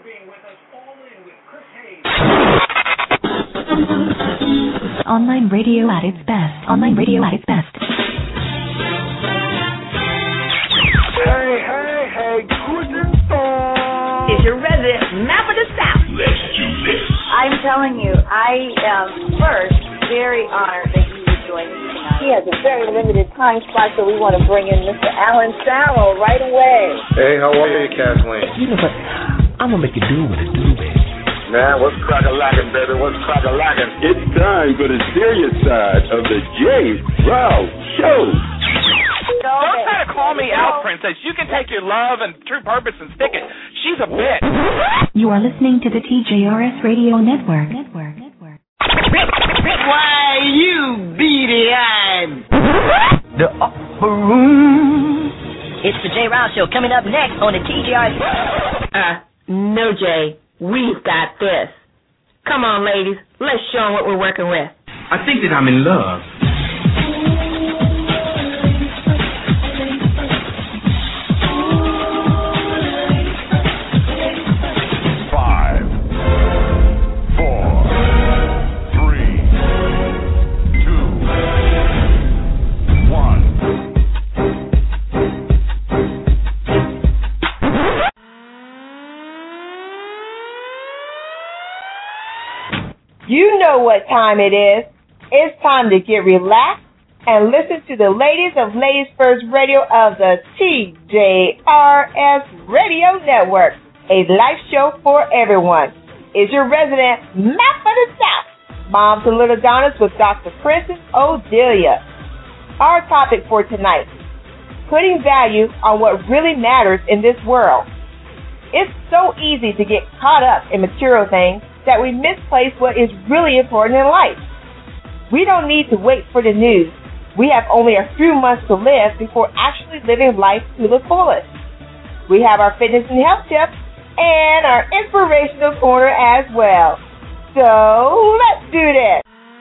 Online radio at its best. Online radio at its best. Hey, guten Tag. Is your resident map of the South. Let's do this. I'm telling you, I am first very honored that you would join me tonight. He has a very limited time slot, so we want to bring in Mr. Alan Sallow right away. Hey, how are you, Kathleen? You know what? I'm going to make you do what it do, baby. Man, what's crack-a-lackin', baby? What's crack-a-lackin'? It's time for the serious side of the J. Ralph Show. Don't try to call me out, Princess. You can take your love and true purpose and stick it. She's a bitch. You are listening to the TJRS Radio Network. Why, you beady-eyed. The upper room. It's the J. Rao Show coming up next on the TJRS. No, Jay. We've got this. Come on, ladies. Let's show them what we're working with. I think that I'm in love. You know what time it is. It's time to get relaxed and listen to the ladies of Ladies First Radio of the TJRS Radio Network, a life show for everyone. Is your resident map of the South, Moms and Little Donnas with Dr. Princess Odelia. Our topic for tonight, putting value on what really matters in this world. It's so easy to get caught up in material things that we misplace what is really important in life. We don't need to wait for the news. We have only a few months to live before actually living life to the fullest. We have our fitness and health tips and our inspirational corner as well. So let's do this.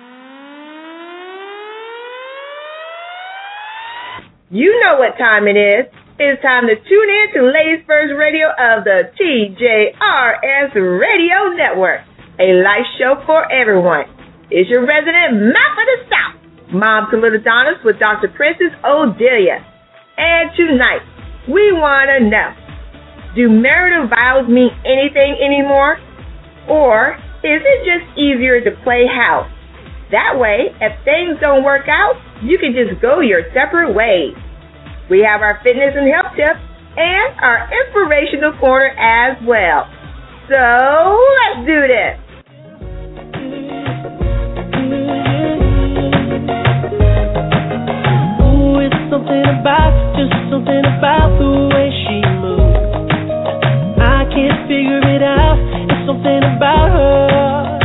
You know what time it is. It's time to tune in to Ladies First Radio of the TJRS Radio Network, a life show for everyone. It's your resident map of the South, Mom to Little Donnas with Dr. Princess Odelia. And tonight, we want to know, do marital vows mean anything anymore? Or is it just easier to play house? That way, if things don't work out, you can just go your separate ways. We have our fitness and health tips and our inspirational corner as well. So let's do this. Ooh, it's something about the way she moves. I can't figure it out. It's something about her.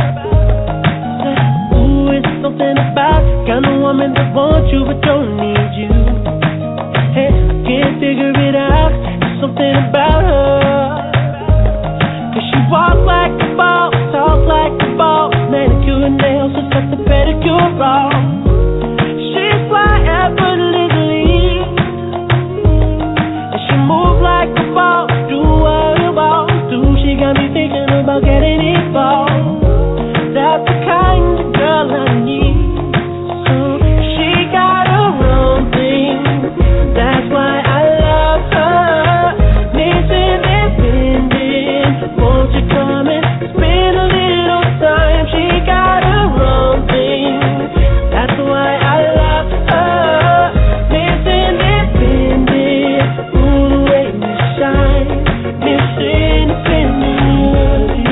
Ooh, it's something about kind of woman that wants you but don't need you. Hey, I can't figure it out. There's something about her. 'Cause she walks like a boss, talks like a boss, manicure and nails, just like the pedicure wrong. She's fly effortlessly, and she moves like a boss, do what a boss do. She got me thinking about getting involved. That's the kind of girl I need. She got her own thing. That's why I love her. Missing and bending. Won't you come and spend a little time? She got her own thing. That's why I love her. Missing and bending. Ooh, the way you shine. Missing and bending.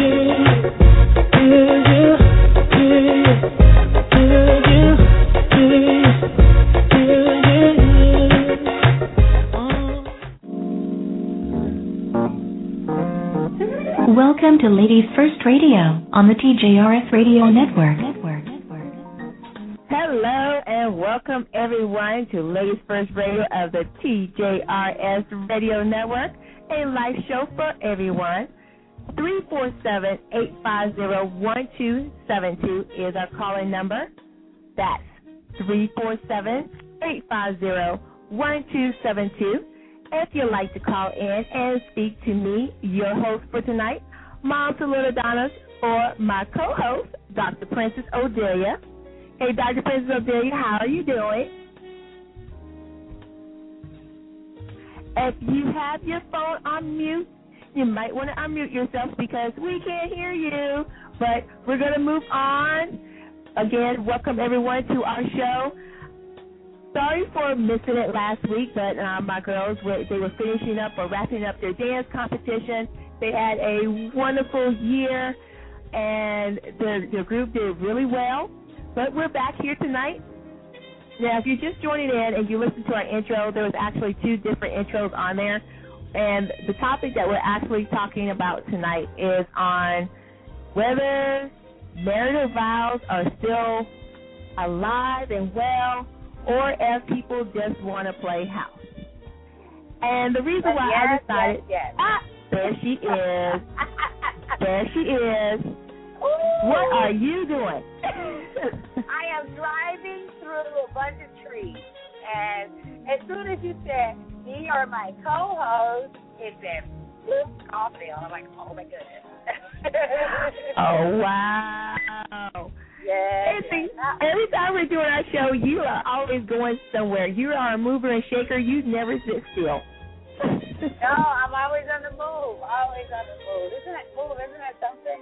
Welcome to Ladies First Radio on the TJRS Radio Network. Hello and welcome everyone to Ladies First Radio of the TJRS Radio Network, a live show for everyone. 347-850-1272 is our calling number. That's 347-850-1272. If you'd like to call in and speak to me, your host for tonight, Mom to Little Donna, or my co-host, Dr. Princess Odelia. Hey, Dr. Princess Odelia, how are you doing? If you have your phone on mute, you might want to unmute yourself because we can't hear you. But we're going to move on. Again, welcome everyone to our show. Sorry for missing it last week, but my girls, they were finishing up or wrapping up their dance competition. They had a wonderful year, and their group did really well. But we're back here tonight. Now, if you're just joining in and you listen to our intro, there was actually 2 different intros on there. And the topic that we're actually talking about tonight is on whether marital vows are still alive and well, or if people just want to play house. And the reason why I decided, there she is. There she is. Ooh. What are you doing? I am driving through a bunch of trees, and as soon as you said, "You are my co-host," it said, "Boop, coffee." I'm like, oh my goodness. Oh, wow. Yeah. Every time we're doing our show, you are always going somewhere. You are a mover and shaker. You never sit still. No, I'm always on the move. Always on the move. Isn't that something?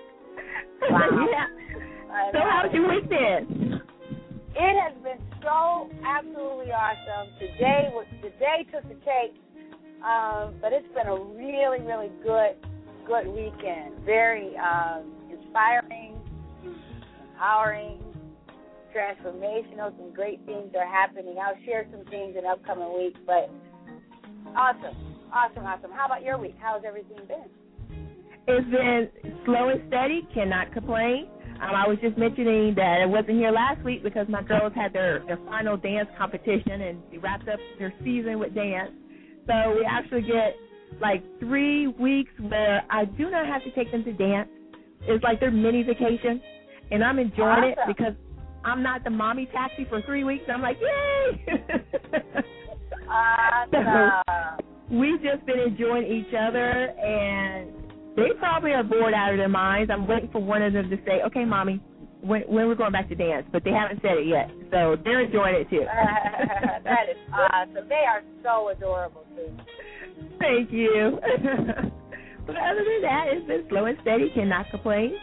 Wow. Yeah. So how's your week been? It has been so absolutely awesome. Today took the cake, but it's been a really, really good weekend. Very inspiring, empowering, transformational. Some great things are happening. I'll share some things in upcoming weeks, but awesome. How about your week? How's everything been? It's been slow and steady. Cannot complain. I was just mentioning that I wasn't here last week because my girls had their final dance competition and they wrapped up their season with dance. So we actually get like 3 weeks where I do not have to take them to dance. It's like their mini vacation, and I'm enjoying it because I'm not the mommy taxi for 3 weeks. I'm like, yay! So we've just been enjoying each other, and they probably are bored out of their minds. I'm waiting for one of them to say, okay, Mommy, when we're going back to dance, but they haven't said it yet. So they're enjoying it, too. That is awesome. They are so adorable, too. Thank you. But other than that, it's been slow and steady. Cannot complain.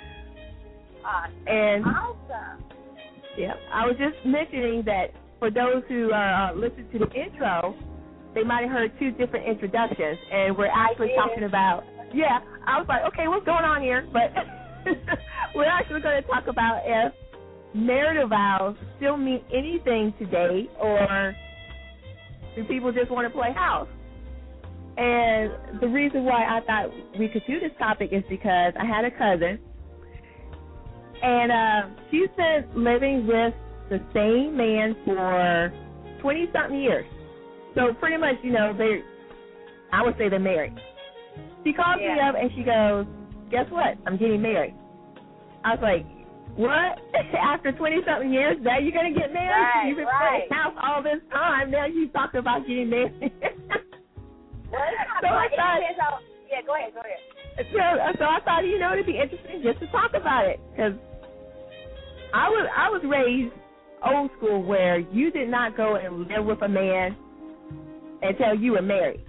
Awesome. Yeah, I was just mentioning that for those who listened to the intro, they might have heard 2 different introductions, and we're actually talking about. Yeah, I was like, okay, what's going on here? But we're actually going to talk about if marital vows still mean anything today, or do people just want to play house? And the reason why I thought we could do this topic is because I had a cousin, and she's been living with the same man for 20-something years. So pretty much, I would say they're married. She calls me up and she goes, guess what? I'm getting married. I was like, what? After 20-something years, now you're going to get married? Right, You've been playing house all this time. Now you talk about getting married. So I thought, go ahead. So I thought, it'd be interesting just to talk about it. Because I was raised old school where you did not go and live with a man until you were married.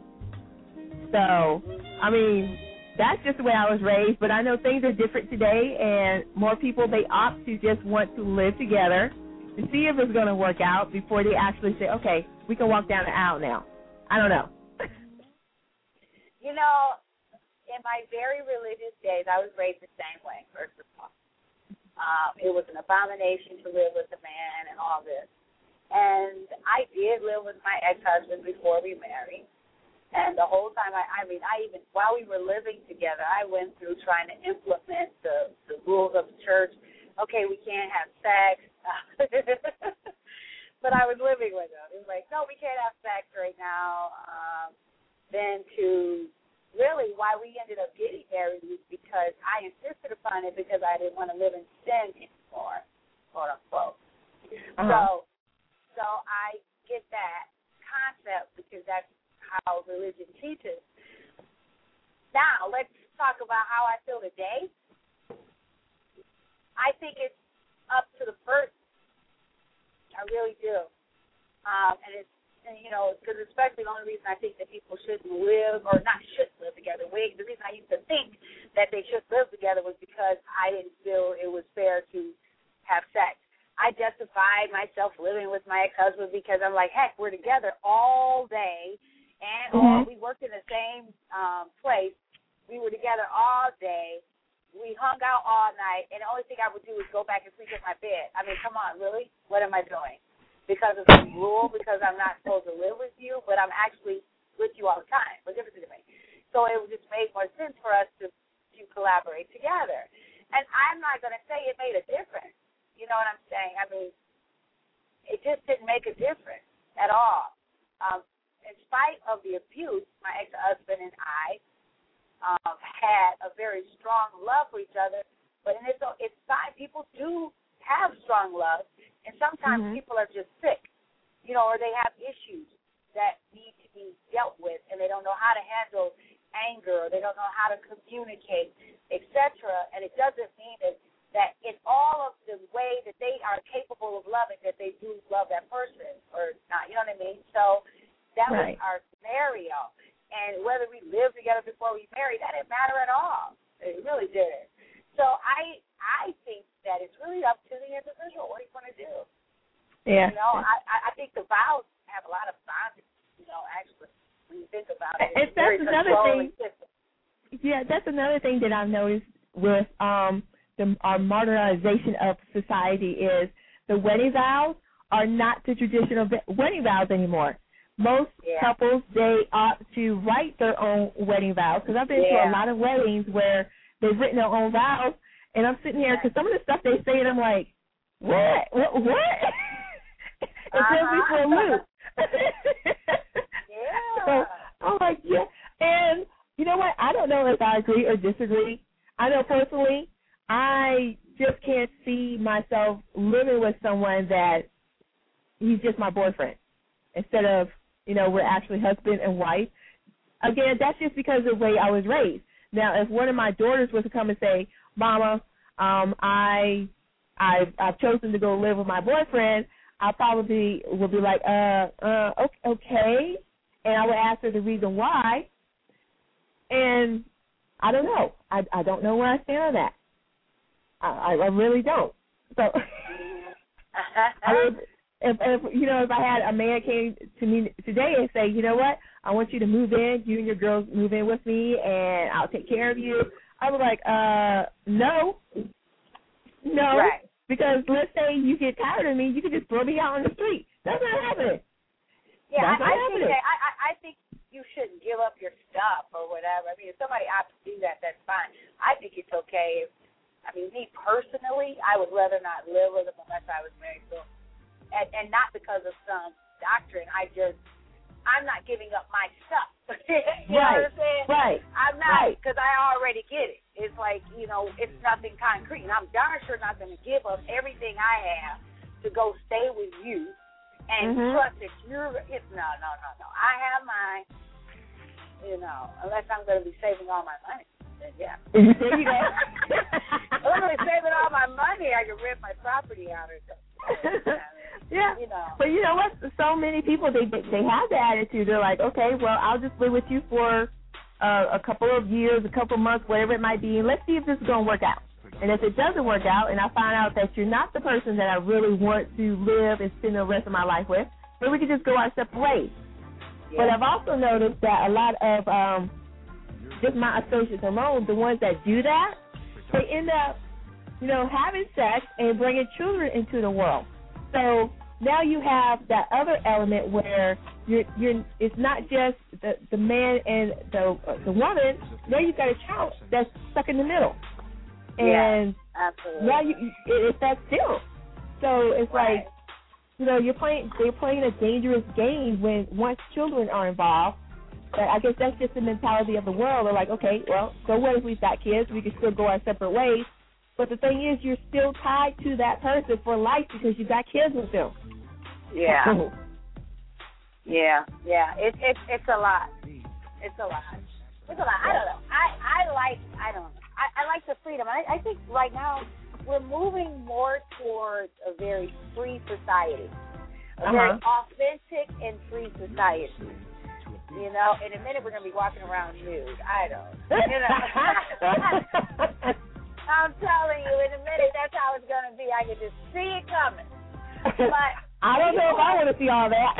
So, that's just the way I was raised, but I know things are different today, and more people, they opt to just want to live together to see if it's going to work out before they actually say, okay, we can walk down the aisle now. I don't know. In my very religious days, I was raised the same way, first of all. It was an abomination to live with a man and all this. And I did live with my ex-husband before we married. And the whole time, while we were living together, I went through trying to implement the rules of the church. Okay, we can't have sex. But I was living with him. It was like, no, we can't have sex right now. Then really why we ended up getting married was because I insisted upon it because I didn't want to live in sin anymore, quote unquote. So I get that concept because that's how religion teaches. Now, let's talk about how I feel today, I think it's up to the person. I really do. Because especially the only reason I think that people shouldn't live, or not shouldn't live together, the reason I used to think that they should live together was because I didn't feel it was fair to have sex. I justified myself living with my ex-husband because I'm like, heck, we're together all day, and we worked in the same place. We were together all day. We hung out all night, and the only thing I would do is go back and sleep in my bed. I mean, come on, really? What am I doing? Because of some rule, because I'm not supposed to live with you, but I'm actually with you all the time. What difference does it make? So it just made more sense for us to collaborate together. And I'm not going to say it made a difference. You know what I'm saying? I mean, it just didn't make a difference at all. In spite of the abuse, my ex-husband and I had a very strong love for each other. But it's fine. People do have strong love. And sometimes people are just sick, or they have issues that need to be dealt with, and they don't know how to handle anger, or they don't know how to communicate, etc. And it doesn't mean that in all of the way that they are capable of loving, that they do love that person or not. You know what I mean? So that was our scenario. And whether we lived together before we married, that didn't matter at all. It really didn't. So I think that it's really up to the individual. What do you want to do? Yeah. I think the vows have a lot of bondage, actually, when you think about it. And that's another thing. Yeah, that's another thing that I've noticed with our modernization of society is the wedding vows are not the traditional wedding vows anymore. Most couples, they opt to write their own wedding vows, because I've been to a lot of weddings where they've written their own vows, and I'm sitting here, because some of the stuff they say, and I'm like, what? It throws me for a loop. So I'm like, and you know what? I don't know if I agree or disagree. I know personally, I just can't see myself living with someone that he's just my boyfriend instead of, we're actually husband and wife. Again, that's just because of the way I was raised. Now, if one of my daughters was to come and say, Mama, I've chosen to go live with my boyfriend, I probably would be like, okay. And I would ask her the reason why. And I don't know. I don't know where I stand on that. I really don't. So, if I had a man came to me today and say, you know what, I want you to move in, you and your girls move in with me, and I'll take care of you, I was like, no. Right. Because let's say you get tired of me, you can just throw me out on the street. That's not happening. Yeah, I think you shouldn't give up your stuff or whatever. I mean, if somebody opts to do that, that's fine. I think it's okay. Me personally, I would rather not live with them unless I was married to them. And not because of some doctrine. I'm not giving up my stuff. You know what I'm saying? Right. I'm not, because I already get it. It's like, it's nothing concrete. And I'm darn sure not going to give up everything I have to go stay with you and trust that no. I have mine, unless I'm going to be saving all my money. Yeah. There you go. If I'm going to be saving all my money, I can rent my property out or something. Yeah. But you know what? So many people, they have the attitude. They're like, okay, well, I'll just live with you for a couple of years, a couple of months, whatever it might be, and let's see if this is going to work out. And if it doesn't work out and I find out that you're not the person that I really want to live and spend the rest of my life with, then we can just go our separate ways. Yeah. But I've also noticed that a lot of just my associates alone, the ones that do that, they end up, having sex and bringing children into the world. So now you have that other element where it's not just the man and the woman. Now you've got a child that's stuck in the middle, and now it's that still. So it's like, they're playing a dangerous game when once children are involved. But I guess that's just the mentality of the world. They're like, okay, well, so what if we've got kids? We can still go our separate ways. But the thing is, you're still tied to that person for life because you got kids with them. Yeah. Yeah. It's a lot. It's a lot. I don't know. freedom. I think right now we're moving more towards a very free society, a very authentic and free society. You know, in a minute we're going to be walking around nude. I don't. You know. I'm telling you, in a minute that's how it's going to be. I can just see it coming. But I don't know if I want to see all that.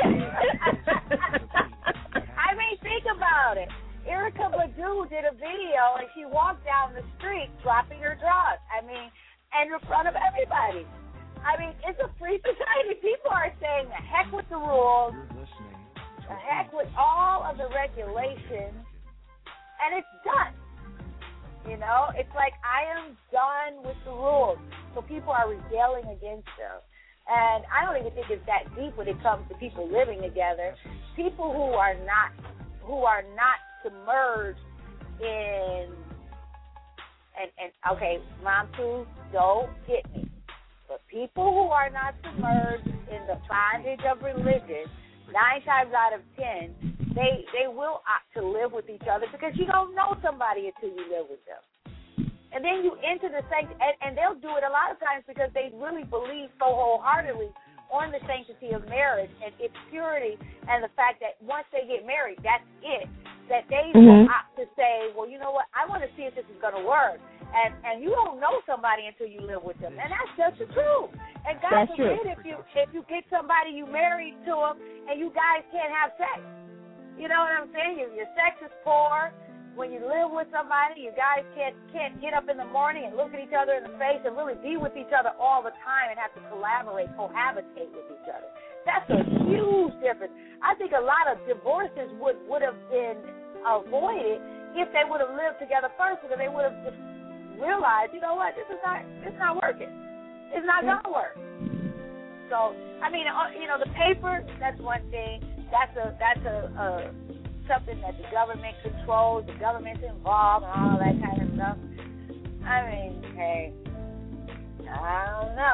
I mean, think about it. Erykah Badu did a video and she walked down the street dropping her drawers. I mean, and in front of everybody. I mean, it's a free society. People are saying the heck with the rules. The heck with all of the regulations, and it's done. You know, it's like I am done with the rules. So people are rebelling against them. And I don't even think it's that deep when it comes to people living together. People who are not submerged in and okay, Mom Too, don't get me. But people who are not submerged in the bondage of religion, 9 times out of 10, they will opt to live with each other because you don't know somebody until you live with them. And then you enter the sanctity, and they'll do it a lot of times because they really believe so wholeheartedly on the sanctity of marriage and its purity and the fact that once they get married, that's it. That they will opt to say, well, you know what, I want to see if this is going to work. And you don't know somebody until you live with them, and that's just the truth. And God forbid if you get somebody you married to them and you guys can't have sex. You know what I'm saying? Your sex is poor. When you live with somebody, you guys can't get up in the morning and look at each other in the face and really be with each other all the time and have to collaborate, cohabitate with each other. That's a huge difference. I think a lot of divorces would have been avoided if they would have lived together first, because they would have just realized, you know what, it's not working. It's not going to work. So, I mean, you know, the paper, that's one thing. That's something that the government controls. The government's involved and all that kind of stuff. I mean, hey, I don't know.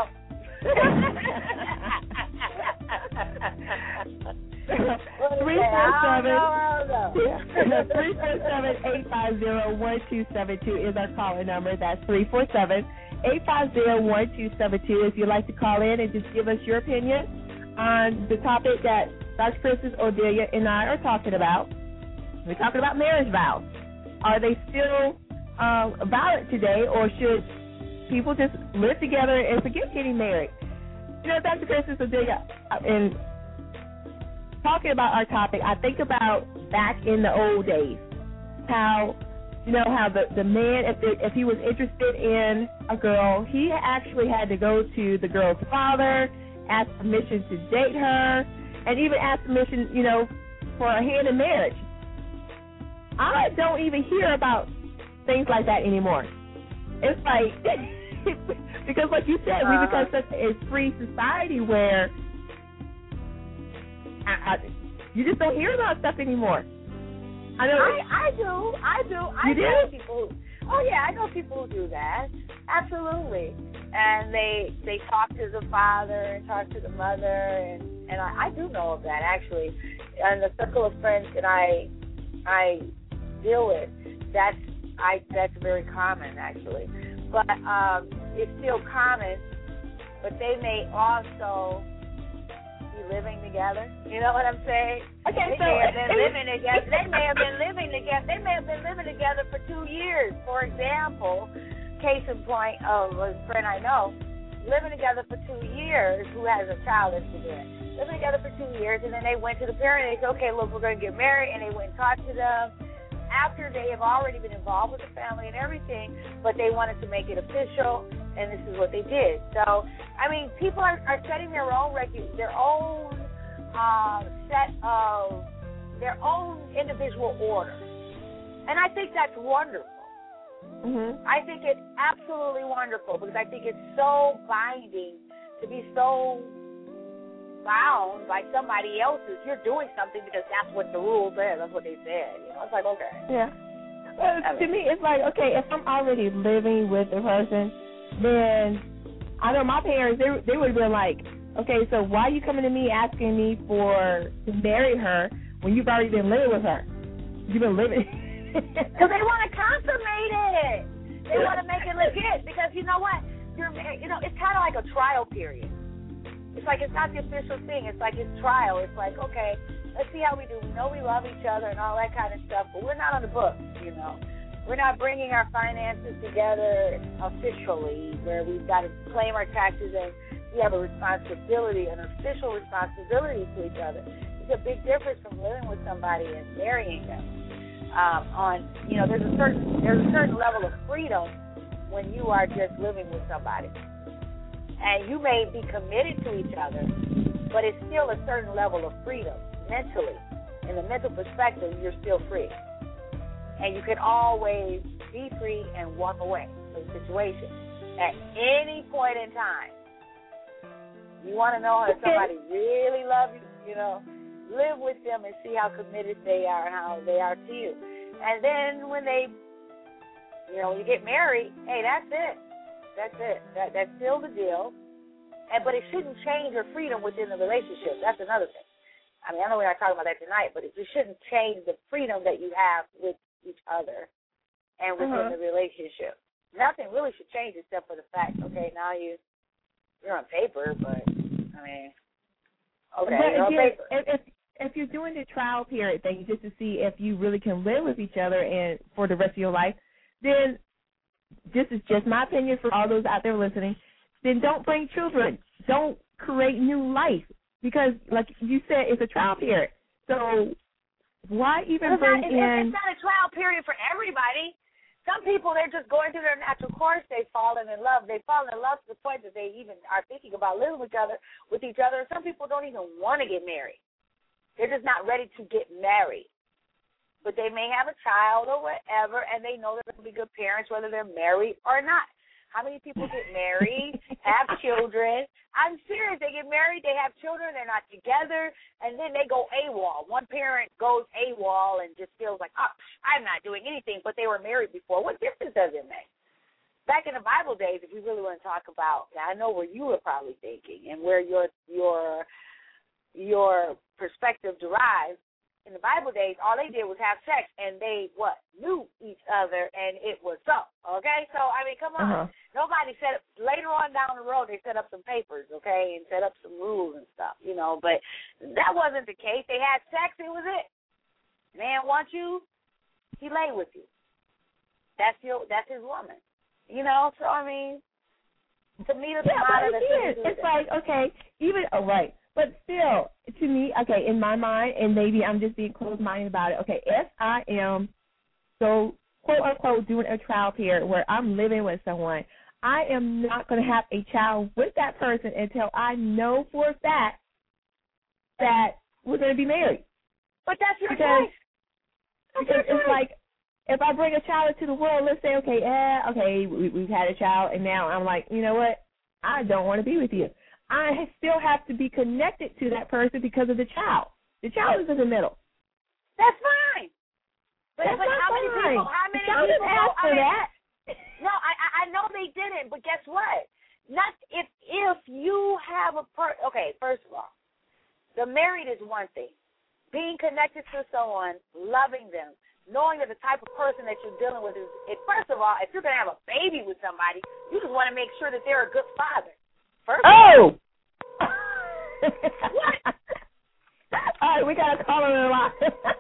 347-850-1272 is our caller number. That's 347-850-1272. If you'd like to call in and just give us your opinion on the topic that Dr. Princess Odelia and I are talking about. We're talking about marriage vows. Are they still valid today, or should people just live together and forget getting married? You know, Dr. Princess Odelia, in talking about our topic, I think about back in the old days, how the man, if he was interested in a girl, he actually had to go to the girl's father, ask permission to date her, and even ask permission, you know, for a hand in marriage. I don't even hear about things like that anymore. It's like, because like you said, we become such a free society where you just don't hear about stuff anymore. I know. I do. I know people. I know people who do that. Absolutely. And they talk to the father and talk to the mother, and I do know of that actually. And the circle of friends that I deal with, that's very common actually. But it's still common. But they may also be living together. You know what I'm saying? Okay, They may have been living together. They may have been living together for 2 years. For example, case in point of a friend I know, living together for 2 years, who has a child that's living together for 2 years, and then they went to the parent and they said, okay, look, we're going to get married, and they went and talked to them after they have already been involved with the family and everything, but they wanted to make it official, and this is what they did. So, I mean, people are setting their own individual order, and I think that's wonderful. Mm-hmm. I think it's absolutely wonderful because I think it's so binding to be so bound by somebody else's. You're doing something because that's what the rules said. That's what they said. You know, it's like, okay. Yeah. Well, to me, it's like, okay, if I'm already living with a person, then I know my parents, they would have been like, okay, so why are you coming to me asking me to marry her when you've already been living with her? You've been living. Because they want to consummate it. They want to make it legit. trial period. It's like it's not the official thing. It's like it's trial. It's like, okay, let's see how we do. We know we love each other and all that kind of stuff, but we're not on the books, you know. We're not bringing our finances together officially where we've got to claim our taxes and we have a responsibility, an official responsibility to each other. It's a big difference from living with somebody and marrying them. There's a certain level of freedom when you are just living with somebody. And you may be committed to each other, but it's still a certain level of freedom mentally. In the mental perspective, you're still free. And you can always be free and walk away from the situation at any point in time. You want to know if somebody really loves you, live with them and see how committed they are and how they are to you. And then when they, when you get married, hey, that's it. That's still the deal. But it shouldn't change your freedom within the relationship. That's another thing. I mean, I know we're not talking about that tonight, but it shouldn't change the freedom that you have with each other and within the relationship. Nothing really should change except for the fact, okay, now you're on paper, but I mean, okay, but you're on paper. If you're doing the trial period thing just to see if you really can live with each other and for the rest of your life, then this is just my opinion for all those out there listening, then don't bring children. Don't create new life because, like you said, it's a trial period. So why even bring in... It's not a trial period for everybody. Some people, they're just going through their natural course. They've fallen in love. They've fallen in love to the point that they even are thinking about living with each other. Some people don't even want to get married. They're just not ready to get married. But they may have a child or whatever, and they know they're going to be good parents whether they're married or not. How many people get married, have children? I'm serious. They get married, they have children, they're not together, and then they go AWOL. One parent goes AWOL and just feels like, oh, I'm not doing anything, but they were married before. What difference does it make? Back in the Bible days, if we really want to talk about, I know where you were probably thinking and where your perspective derives. In the Bible days, all they did was have sex, and they, knew each other, and it was so, okay? So, I mean, come on. Nobody set up, later on down the road, they set up some papers, okay, and set up some rules and stuff, but that wasn't the case. They had sex, it was it. Man wants you, he lay with you. That's his woman, so, I mean, to me, it's like, okay, even, right. But still, to me, okay, in my mind, and maybe I'm just being closed-minded about it, okay, if I am so, quote-unquote, doing a trial period where I'm living with someone, I am not going to have a child with that person until I know for a fact that we're going to be married. But that's your choice. Because it's like, if I bring a child into the world, let's say, we've had a child, and now I'm like, you know what, I don't want to be with you. I still have to be connected to that person because of the child. The child is in the middle. That's fine. But how many people asked for that? No, I know they didn't, but guess what? Not if you have first of all, the married is one thing. Being connected to someone, loving them, knowing that the type of person that you're dealing with is, first of all, if you're going to have a baby with somebody, you just want to make sure that they're a good father. What? All right, we got a caller in the line.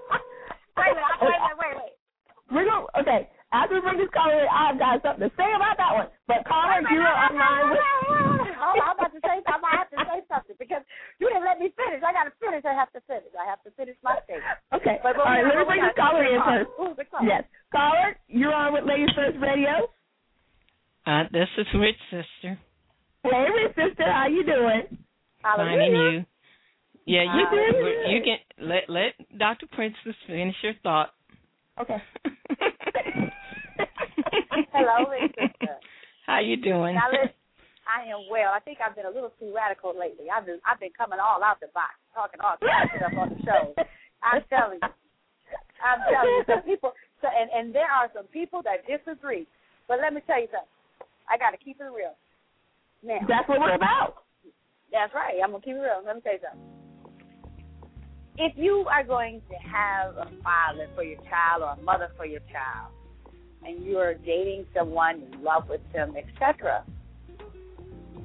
Wait. We're going to, okay, after we bring this caller in, I've got something to say about that one. But caller, you are online with... Hold on, I'm about to say something. I have to say something because you didn't let me finish. I got to finish. I have to finish my thing. Okay. All right, let me bring this caller in first. Yes. Caller, you're on with Ladies First Radio. This is Rich Sister. Hey, Rich Sister, how you doing? Fine, and you? Yeah, you can let Dr. Princess finish your thought. Okay. Hello, Rich Sister. How you doing? Now, I am well. I think I've been a little too radical lately. I've been coming all out the box, talking all kinds of stuff on the show. I'm telling you, some people. And there are some people that disagree. But let me tell you something. I got to keep it real. Now, that's what we're about. That's right. I'm going to keep it real. Let me tell you something. If you are going to have a father for your child or a mother for your child, and you're dating someone, in love with them, etc.,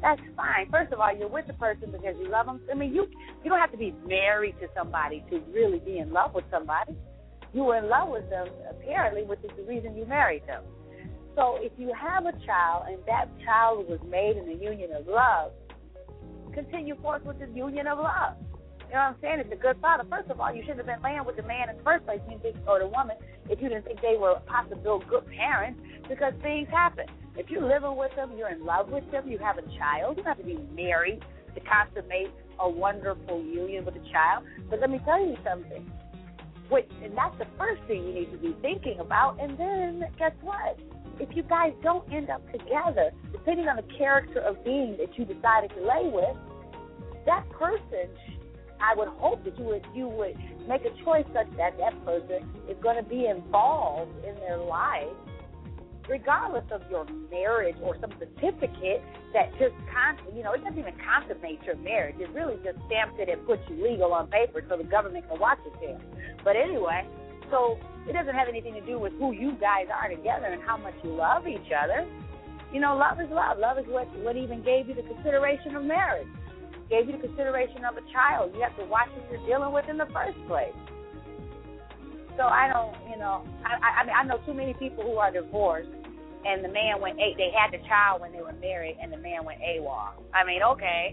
that's fine. First of all, you're with the person because you love them. I mean, you don't have to be married to somebody to really be in love with somebody. You were in love with them, apparently, which is the reason you married them. So if you have a child and that child was made in a union of love, continue forth with the union of love. You know what I'm saying? It's a good father. First of all, you shouldn't have been laying with the man in the first place, or the woman, if you didn't think they were possible good parents, because things happen. If you're living with them, you're in love with them, you have a child, you don't have to be married to consummate a wonderful union with a child. But let me tell you something. And that's the first thing you need to be thinking about. And then, guess what? If you guys don't end up together, depending on the character of being that you decided to lay with, that person, I would hope that you would make a choice such that that person is going to be involved in their life, regardless of your marriage or some certificate that just, it doesn't even consummate your marriage. It really just stamps it and puts you legal on paper so the government can watch it there. But anyway, so it doesn't have anything to do with who you guys are together and how much you love each other. You know, love is love. Love is what even gave you the consideration of marriage, gave you the consideration of a child. You have to watch who you're dealing with in the first place. So I know too many people who are divorced, and the man they had the child when they were married, and the man went AWOL. I mean,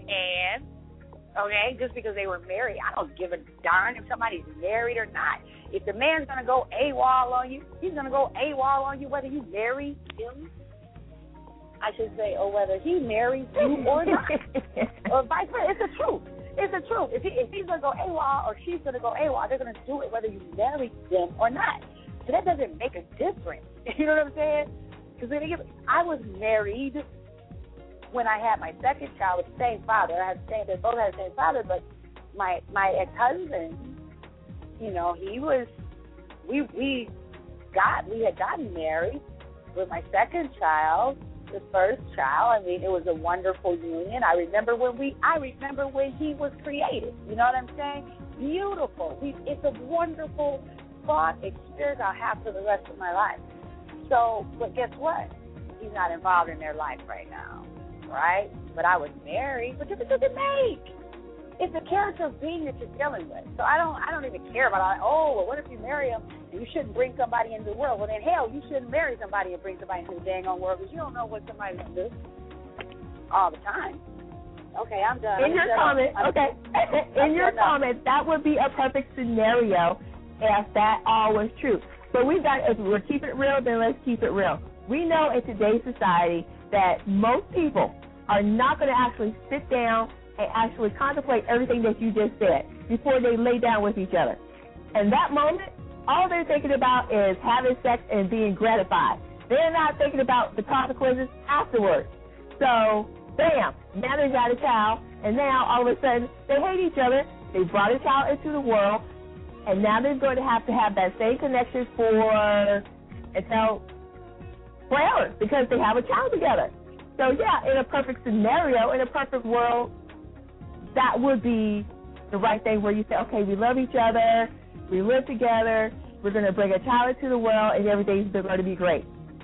just because they were married, I don't give a darn if somebody's married or not. If the man's going to go AWOL on you, he's going to go AWOL on you whether you marry him, I should say, or whether he marries you or not. Or vice versa. It's the truth. It's the truth. If he's going to go AWOL or she's going to go AWOL, they're going to do it whether you marry them or not. So that doesn't make a difference. You know what I'm saying? Because I was married when I had my second child with the same father. They both had the same father, but my ex-husband, we had gotten married with my second child, the first child. I mean, it was a wonderful union. I remember when he was created. You know what I'm saying? Beautiful. It's a wonderful thought experience I'll have for the rest of my life. So, but guess what? He's not involved in their life right now, right? But I was married. But it doesn't make. It's the character of being that you're dealing with. So I don't even care about, what if you marry him and you shouldn't bring somebody into the world? Well, then, hell, you shouldn't marry somebody and bring somebody into the dang on world because you don't know what somebody's going to do all the time. Okay, I'm done. In your comment, that would be a perfect scenario if that all was true. But if we're keeping it real, then let's keep it real. We know in today's society that most people are not going to actually sit down and actually contemplate everything that you just said before they lay down with each other. And that moment, all they're thinking about is having sex and being gratified. They're not thinking about the consequences afterwards. So, bam, now they got a child, and now all of a sudden they hate each other. They brought a child into the world, and now they're going to have that same connection forever because they have a child together. So, yeah, in a perfect scenario, in a perfect world, that would be the right thing where you say, okay, we love each other, we live together, we're going to bring a child into the world, and everything's going to be great.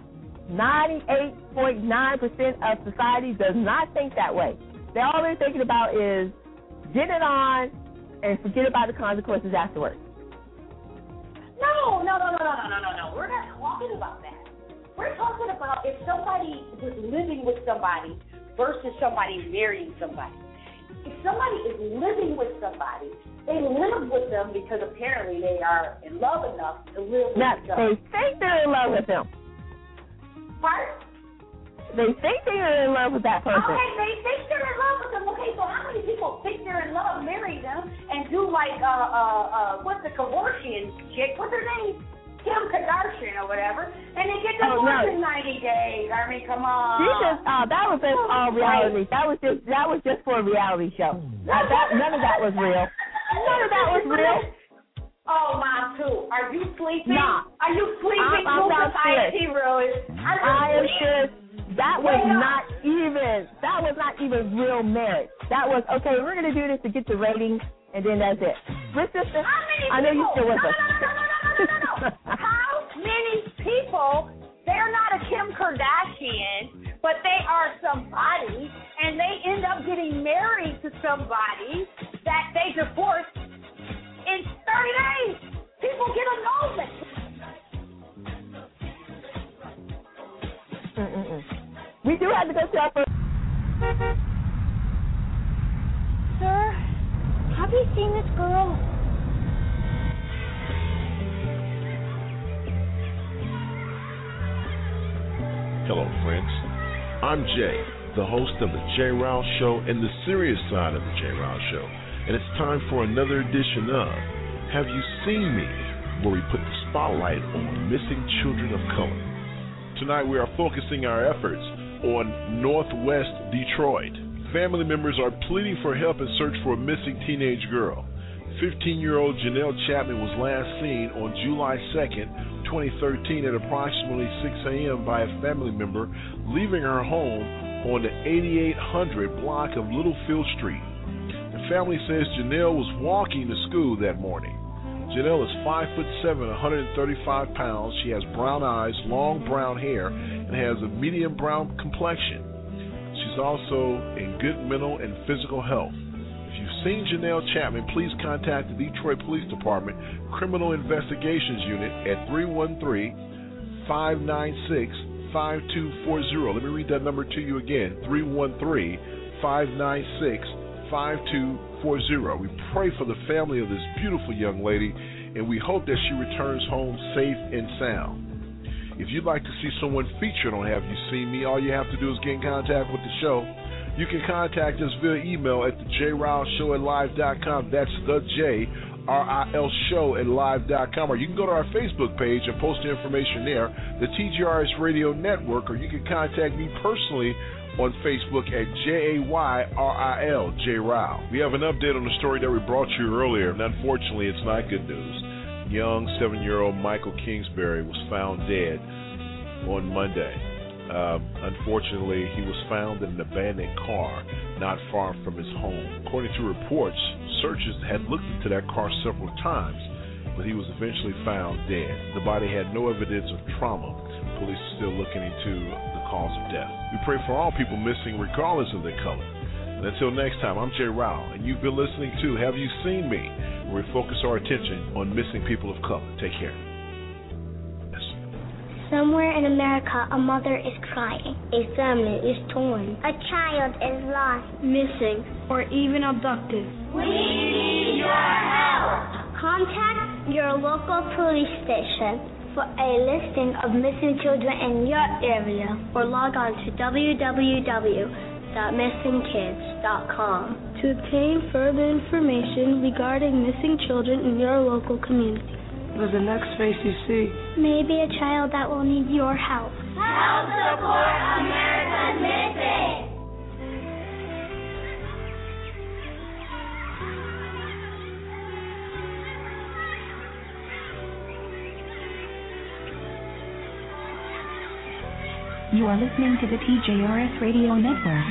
98.9% of society does not think that way. All they're thinking about is get it on and forget about the consequences afterwards. No. We're not talking about that. We're talking about if somebody is living with somebody versus somebody marrying somebody. If somebody is living with somebody, they live with them because apparently they are in love enough to live with each other. They think they're in love with them. Pardon? They think they are in love with that person. Okay, they think they're in love with them. Okay, so how many people think they're in love, marry them, and do like, what's the Kardashian chick? What's her name? Kim Kardashian or whatever, and they get divorced in 90 days. I mean, come on. That was just all reality. That was just for a reality show. None of that was real. None of that was real. Oh, Mom, too. Are you sleeping? Nah. Are you sleeping? I'm society really. I am sure that was not even real marriage. That was, okay, we're going to do this to get the ratings, and then that's it. Miss Sister, I know you're still with us. No. How many people, they're not a Kim Kardashian, but they are somebody, and they end up getting married to somebody that they divorced in 30 days. People get annulment. We do have to go to our first. Sir, have you seen this girl? Hello, friends. I'm Jay, the host of the Jay Ryle Show and the serious side of the Jay Ryle Show. And it's time for another edition of Have You Seen Me?, where we put the spotlight on missing children of color. Tonight we are focusing our efforts on Northwest Detroit. Family members are pleading for help in search for a missing teenage girl. 15-year-old Janelle Chapman was last seen on July 2nd, 2013 at approximately 6 a.m. by a family member leaving her home on the 8800 block of Littlefield Street. The family says Janelle was walking to school that morning. Janelle is 5'7", 135 pounds. She has brown eyes, long brown hair, and has a medium brown complexion. She's also in good mental and physical health. If you've seen Janelle Chapman, please contact the Detroit Police Department Criminal Investigations Unit at 313-596-5240. Let me read that number to you again, 313-596-5240. We pray for the family of this beautiful young lady, and we hope that she returns home safe and sound. If you'd like to see someone featured on Have You Seen Me, all you have to do is get in contact with the show. You can contact us via email at thejryleshow@live.com. That's the JRIL show@live.com. Or you can go to our Facebook page and post the information there, the TGRS Radio Network, or you can contact me personally on Facebook at JAYRIL, J Ryle. We have an update on the story that we brought you earlier, and unfortunately it's not good news. Young 7-year-old Michael Kingsbury was found dead on Monday. Unfortunately, he was found in an abandoned car not far from his home. According to reports, searchers had looked into that car several times, but he was eventually found dead. The body had no evidence of trauma. Police are still looking into the cause of death. We pray for all people missing regardless of their color. And until next time, I'm Jay Ryle, and you've been listening to Have You Seen Me?, where we focus our attention on missing people of color. Take care. Somewhere in America, a mother is crying. A family is torn. A child is lost, missing, or even abducted. We need your help. Contact your local police station for a listing of missing children in your area, or log on to www.missingkids.com to obtain further information regarding missing children in your local community. What is the next face you see? Maybe a child that will need your help. Help support America's Missing. You are listening to the TJRS Radio Network.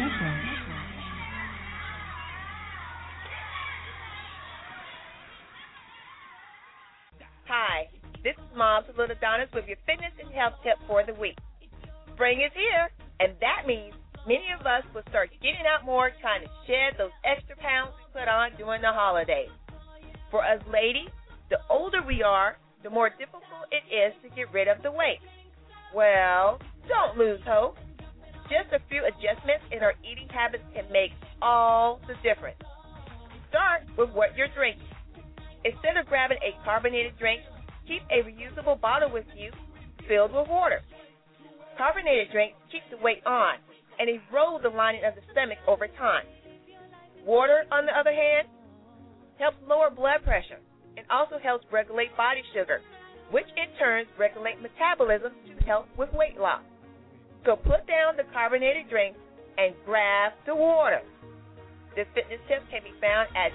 Hi, this is Moms of Little Donnas with your fitness and health tip for the week. Spring is here, and that means many of us will start getting out more trying to shed those extra pounds we put on during the holidays. For us ladies, the older we are, the more difficult it is to get rid of the weight. Well, don't lose hope. Just a few adjustments in our eating habits can make all the difference. Start with what you're drinking. Instead of grabbing a carbonated drink, keep a reusable bottle with you filled with water. Carbonated drinks keep the weight on and erode the lining of the stomach over time. Water, on the other hand, helps lower blood pressure and also helps regulate body sugar, which in turn regulates metabolism to help with weight loss. So put down the carbonated drinks and grab the water. This fitness tip can be found at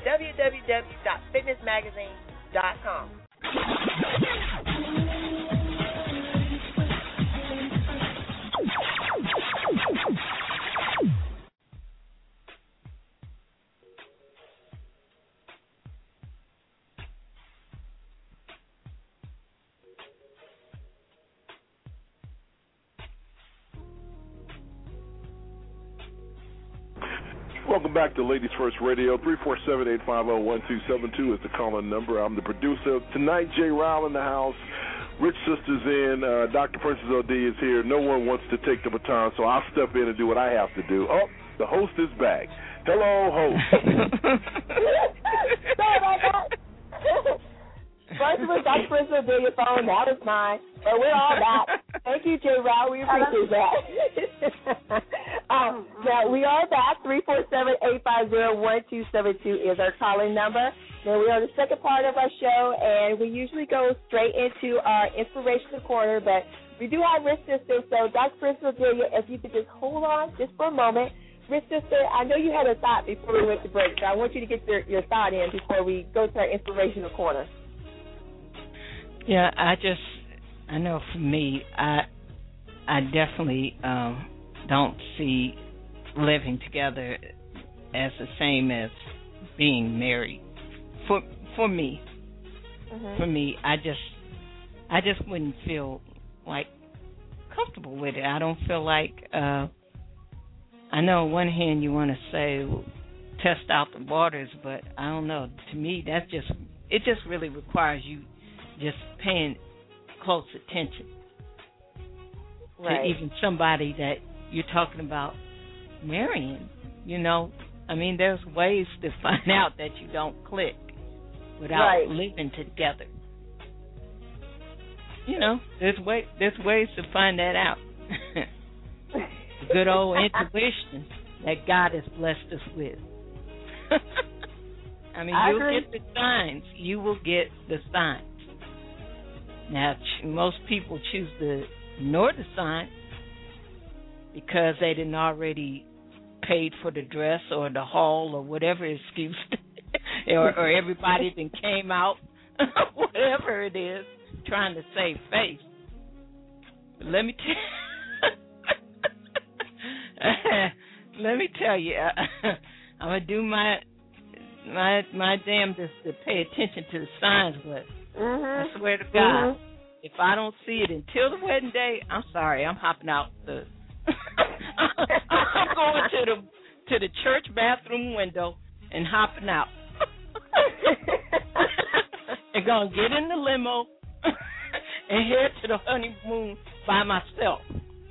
www.fitnessmagazine.com. Welcome back to Ladies First Radio. 347-850-1272 is the call-in number. I'm the producer. Tonight, Jay Ryle in the house. Rich Sisters in. Dr. Princess OD is here. No one wants to take the baton, so I'll step in and do what I have to do. Oh, the host is back. Hello, host. Sorry about that. First it was Dr. Princess OD, your phone. Now it's mine. But we're all back. Thank you, Jay Ryle. We appreciate that. Now, we are back. 347-850-1272 is our calling number. Now, we are the second part of our show, and we usually go straight into our inspirational corner, but we do have Rich Sister. So, Dr. Princess Odelia, if you could just hold on just for a moment. Rich Sister, I know you had a thought before we went to break, so I want you to get your thought in before we go to our inspirational corner. Yeah, I know for me, I definitely don't see living together as the same as being married. For me, for me, I just wouldn't feel like comfortable with it. I don't feel like. I know on one hand you want to say test out the waters, but I don't know. To me, it just really requires you just paying close attention to even somebody that you're talking about marrying. You know, I mean, there's ways to find out that you don't click without living together. You know, there's ways to find that out. Good old intuition that God has blessed us with. I mean, you'll get the signs. You will get the signs. Now, most people choose to ignore the sign because they didn't already paid for the dress or the hall or whatever excuse, or everybody then came out, whatever it is, trying to save face. But let me tell you, I'm gonna do my damnedest to pay attention to the signs, but I swear to God, if I don't see it until the wedding day, I'm sorry, I'm hopping out the. I'm going to the church bathroom window and hopping out. And gonna get in the limo and head to the honeymoon by myself.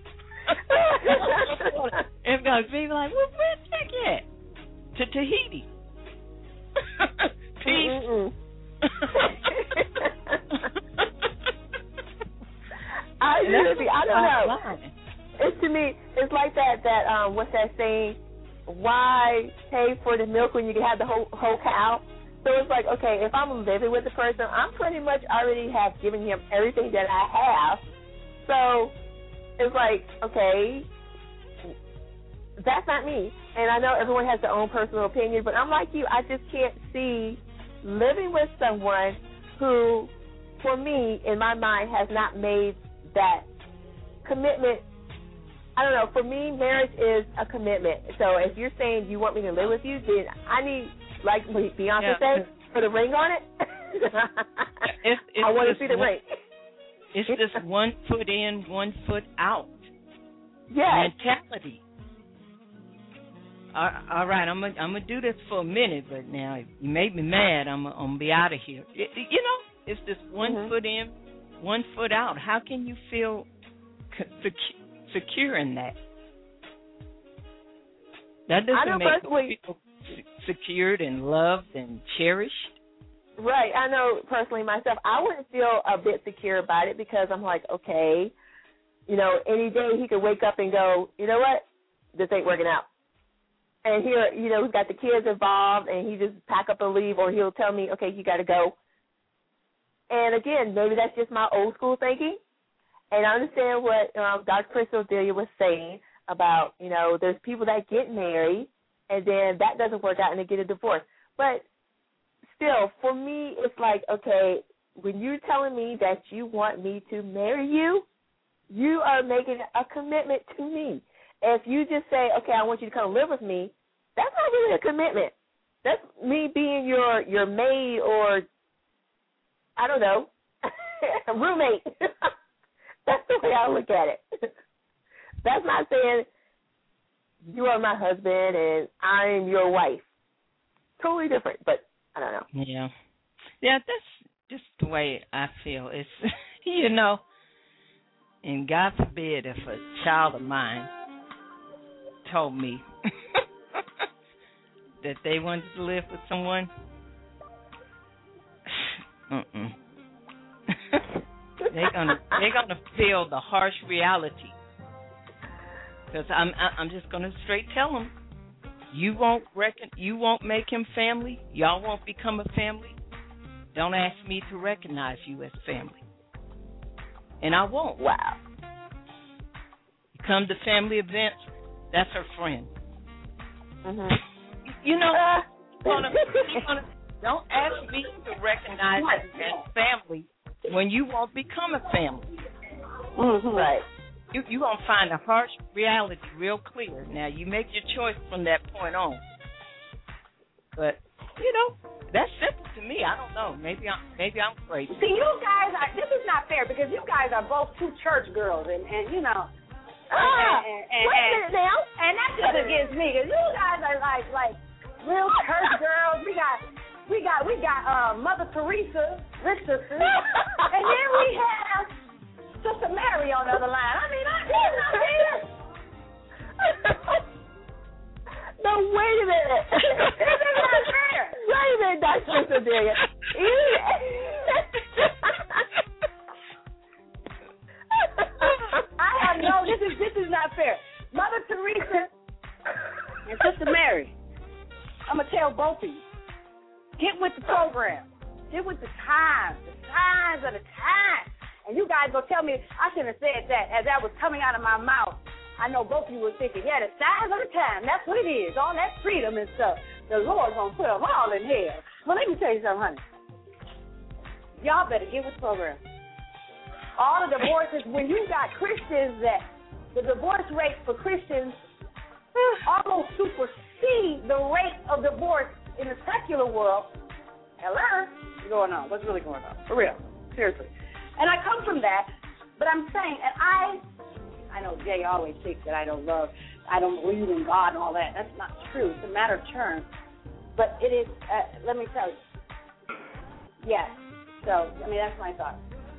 And gonna be like, well, where's Jack at? To Tahiti. Peace. I don't know. It's to me, it's like that what's that saying? Why pay for the milk when you can have the whole cow? So it's like, okay, if I'm living with the person, I'm pretty much already have given him everything that I have. So it's like, okay, that's not me. And I know everyone has their own personal opinion, but I'm like you. I just can't see living with someone who, for me, in my mind, has not made that commitment. I don't know. For me, marriage is a commitment. So if you're saying you want me to live with you, then I need, like Beyonce said, put a ring on it. I want to see the ring. It's this 1 foot in, 1 foot out mentality. All right, I'm gonna do this for a minute, but now you made me mad. I'm gonna be out of here. You know, it's this 1 foot in, 1 foot out. How can you feel secure in that? That doesn't make people secured and loved and cherished. Right. I know personally myself, I wouldn't feel a bit secure about it because I'm like, okay, you know, any day he could wake up and go, you know what, this ain't working out. And here, you know, he's got the kids involved and he just pack up and leave, or he'll tell me, okay, you got to go. And again, maybe that's just my old school thinking. And I understand what Dr. Princess Odelia was saying about, you know, there's people that get married and then that doesn't work out and they get a divorce. But still, for me, it's like, okay, when you're telling me that you want me to marry you, you are making a commitment to me. If you just say, okay, I want you to come live with me, that's not really a commitment. That's me being your maid or, I don't know, roommate. That's the way I look at it. That's not saying you are my husband and I'm your wife. Totally different, but I don't know. Yeah. Yeah, that's just the way I feel. It's, you know, and God forbid if a child of mine told me that they wanted to live with someone, they're gonna feel the harsh reality. Because I'm just gonna straight tell them, you won't make him family. Y'all won't become a family. Don't ask me to recognize you as family, and I won't. Wow. You come to family events, that's her friend. Mm-hmm. You know, don't ask me to recognize you as family when you won't become a family. Mm-hmm. Right. You're going to find a harsh reality real clear. Now, you make your choice from that point on. But, you know, that's simple to me. I don't know. Maybe I'm crazy. See, you guys this is not fair because you guys are both two church girls and you know. Wait a minute now. And that's just against me because you guys are like real church girls. We got Mother Teresa, Richardson, and then we have Sister Mary on the other line. I mean, that's not fair. No, wait a minute. This is not fair. Wait a minute, Dr. Cordelia. This is not fair. Mother Teresa and Sister Mary, I'm going to tell both of you, get with the program. Get with the times. The signs of the times. And you guys go tell me, I shouldn't have said that as that was coming out of my mouth. I know both of you were thinking, yeah, the signs of the time. That's what it is. All that freedom and stuff. The Lord's going to put them all in hell. Well, let me tell you something, honey. Y'all better get with the program. All the divorces, when you got Christians that the divorce rate for Christians almost supersede the rate of divorce in the secular world. Hello? What's going on? What's really going on? For real. Seriously. And I come from that, but I'm saying, and I know Jay always thinks that I don't believe in God and all that. That's not true. It's a matter of terms. But it is, let me tell you. Yes. So, I mean, that's my thought.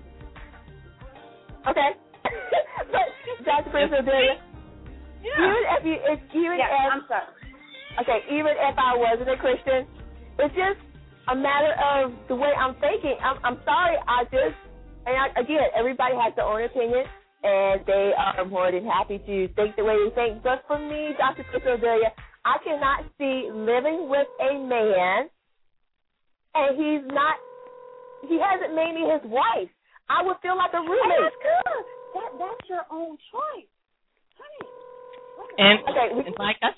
Okay. But Dr. Cordelia, I'm sorry. Okay, even if I wasn't a Christian, it's just a matter of the way I'm thinking. I'm sorry, again, everybody has their own opinion, and they are more than happy to think the way they think. But for me, Dr. Cordelia, I cannot see living with a man, and he hasn't made me his wife. I would feel like a roommate. Hey, that's good. That's your own choice, honey. And okay, like that's.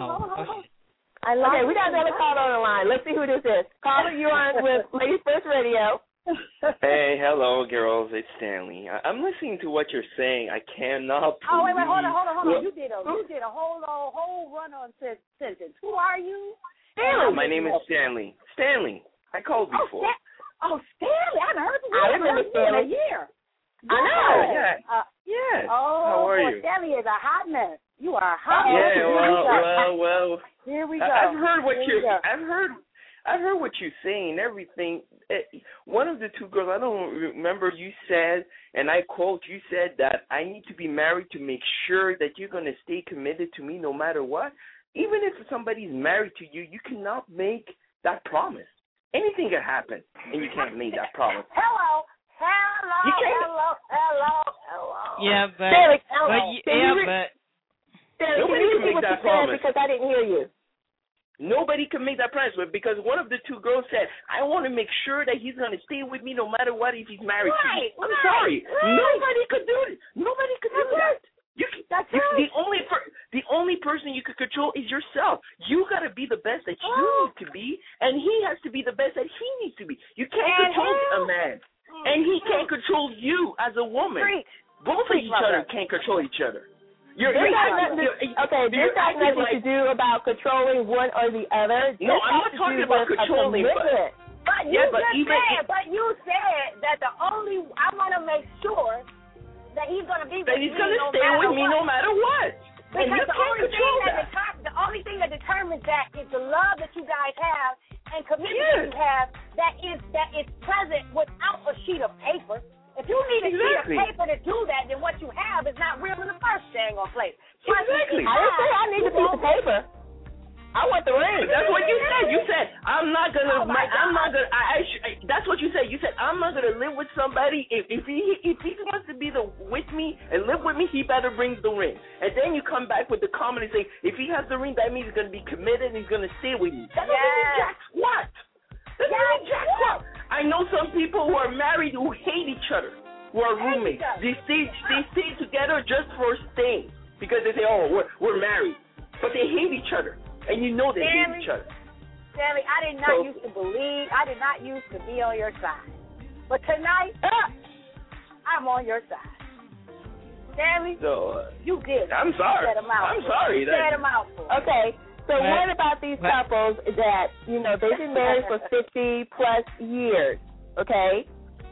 We got another caller on the line. Let's see who this is. Caller, you're on with Ladies First Radio. Hey, hello, girls. It's Stanley. I'm listening to what you're saying. I cannot. Oh, wait, hold on. You did a whole run-on sentence. Who are you? Stanley. My name is Stanley. Stanley. I called before. Stanley. I haven't heard from you. I remember Stanley. In a year. I know. Yeah. Yes. Oh, how are you? Stanley is a hot mess. You are a hot mess. Yeah. Well. Here we go. I've heard what you're saying. Everything. One of the two girls, I don't remember, you said, and I quote, you said that I need to be married to make sure that you're going to stay committed to me no matter what. Even if somebody's married to you, you cannot make that promise. Anything can happen, and you can't make that promise. Hello. Yeah, but Stanley, nobody can make that promise because I didn't hear you. Nobody can make that promise, but because one of the two girls said, I want to make sure that he's going to stay with me no matter what if he's married to me. I'm sorry. Right. Nobody could do it. Nobody could do that. The only person you could control is yourself. You got to be the best that you need to be, and he has to be the best that he needs to be. You can't control a man, and he can't control you as a woman. Both of each other can't control each other. This has nothing to do about controlling one or the other. No, I'm not talking about controlling. But you said that I want to make sure that he's going to be with me. That he's going to stay with me no matter what. Because the only thing that that you have that is present without a sheet of paper. If you need a sheet of paper to do that, then what you have is not real in the first dang on place. Exactly. I didn't say I need a piece of paper. I want the ring. That's what you said. You said I'm not gonna. That's what you said. You said I'm not gonna live with somebody. If he wants to be with me and live with me, he better bring the ring. And then you come back with the comment and say, if he has the ring, that means he's gonna be committed and he's gonna stay with me. That doesn't mean jack squat. That doesn't mean jack squat. I know some people who are married who hate each other, who are roommates. They stay together just for staying because they say, oh, we're married, but they hate each other. And you know they hate each other. Sammy, I did not used to believe. I did not used to be on your side. But tonight, I'm on your side. Sammy, you did. I'm sorry. I'm sorry. Set them out for Okay, so what about these couples that, they've been married for 50 plus years, okay?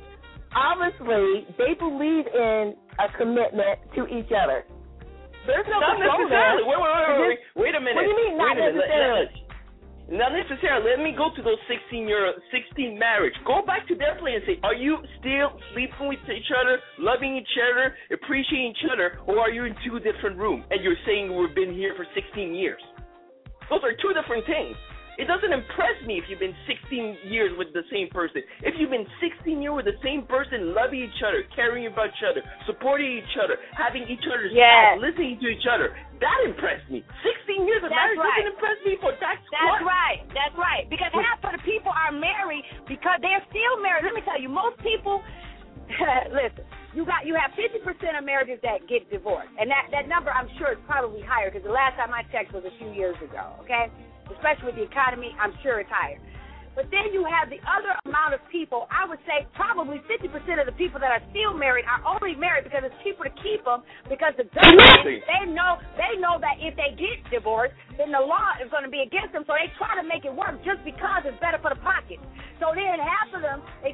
Obviously, they believe in a commitment to each other. There's no not control necessarily. there. Wait a minute. What do you mean not necessarily? Not necessarily. Let me go to those 16 marriage. Go back to their place and say, are you still sleeping with each other, loving each other, appreciating each other, or are you in two different rooms and you're saying we've been here for 16 years? Those are two different things. It doesn't impress me if you've been 16 years with the same person. If you've been 16 years with the same person, loving each other, caring about each other, supporting each other, having each other's back, listening to each other, that impressed me. 16 years of marriage doesn't impress me for that squat. That's right. Because half of the people are married because they're still married. Let me tell you, most people, listen, you have 50% of marriages that get divorced. And that number, I'm sure, is probably higher because the last time I checked was a few years ago, okay? Especially with the economy, I'm sure it's higher. But then you have the other amount of people, I would say probably 50% of the people that are still married are only married because it's cheaper to keep them because the government, they know that if they get divorced, then the law is going to be against them, so they try to make it work just because it's better for the pocket. So then half of them, they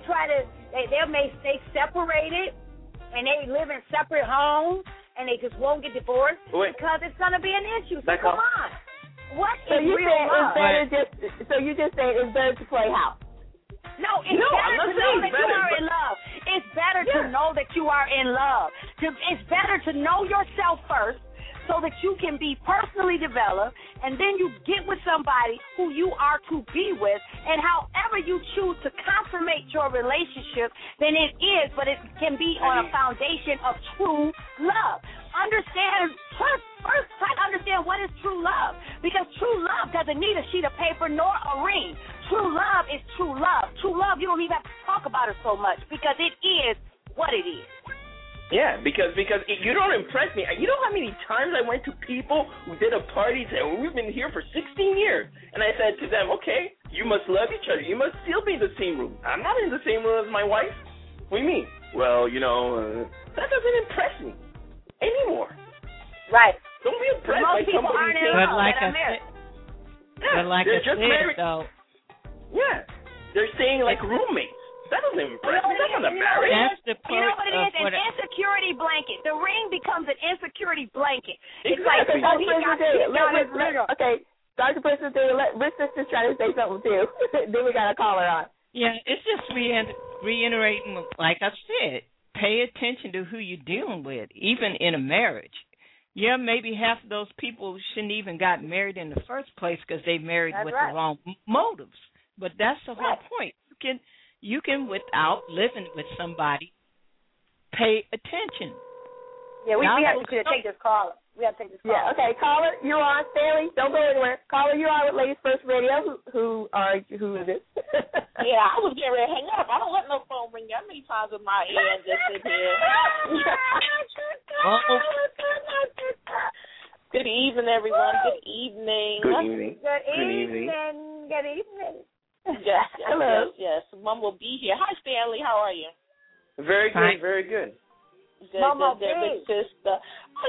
may stay separated and they live in separate homes and they just won't get divorced because it's going to be an issue. So come on. What is real love? So you just saying it's better to play house? No, it's better to know that you are in love. It's better to know that you are in love. It's better to know yourself first so that you can be personally developed, and then you get with somebody who you are to be with, and however you choose to consummate your relationship, then it is, but it can be on a foundation of true love. First try to understand what is true love, because true love doesn't need a sheet of paper nor a ring. True love is true love. True love, you don't even have to talk about it so much because it is what it is. Yeah, because you don't impress me. You know how many times I went to people who did a party and said, well, we've been here for 16 years. And I said to them, okay, you must love each other. You must still be in the same room. I'm not in the same room as my wife. What do you mean? Well, that doesn't impress me anymore. Right. Don't be impressed by somebody. But like I said, though. Yeah. They're saying like roommates. That doesn't impress me. That's not a marriage. That's the part you know what it is? An insecurity blanket. The ring becomes an insecurity blanket. It's like, okay, Dr. Princess, Rick Sister's trying to say something too. Then we got a caller on. Yeah, it's just reiterating, like I said, pay attention to who you're dealing with, even in a marriage. Yeah, maybe half of those people shouldn't even got married in the first place because they married with the wrong motives. But that's the whole point. You can, without living with somebody, pay attention. Yeah, we have to take this caller. We have to take this caller. Yeah, okay, caller, you're on. Stanley, don't go anywhere. Caller, you're on with Ladies First Radio. Who is it? Yeah, I was getting ready to hang up. I don't let no phone ring. How many times with my ear just sit here? Good evening, everyone. Good evening. Good evening. Good evening. Good evening. Yes. Hello. Yes. Mom will be here. Hi, Stanley. How are you? Very good. Very good. Good. Big sister.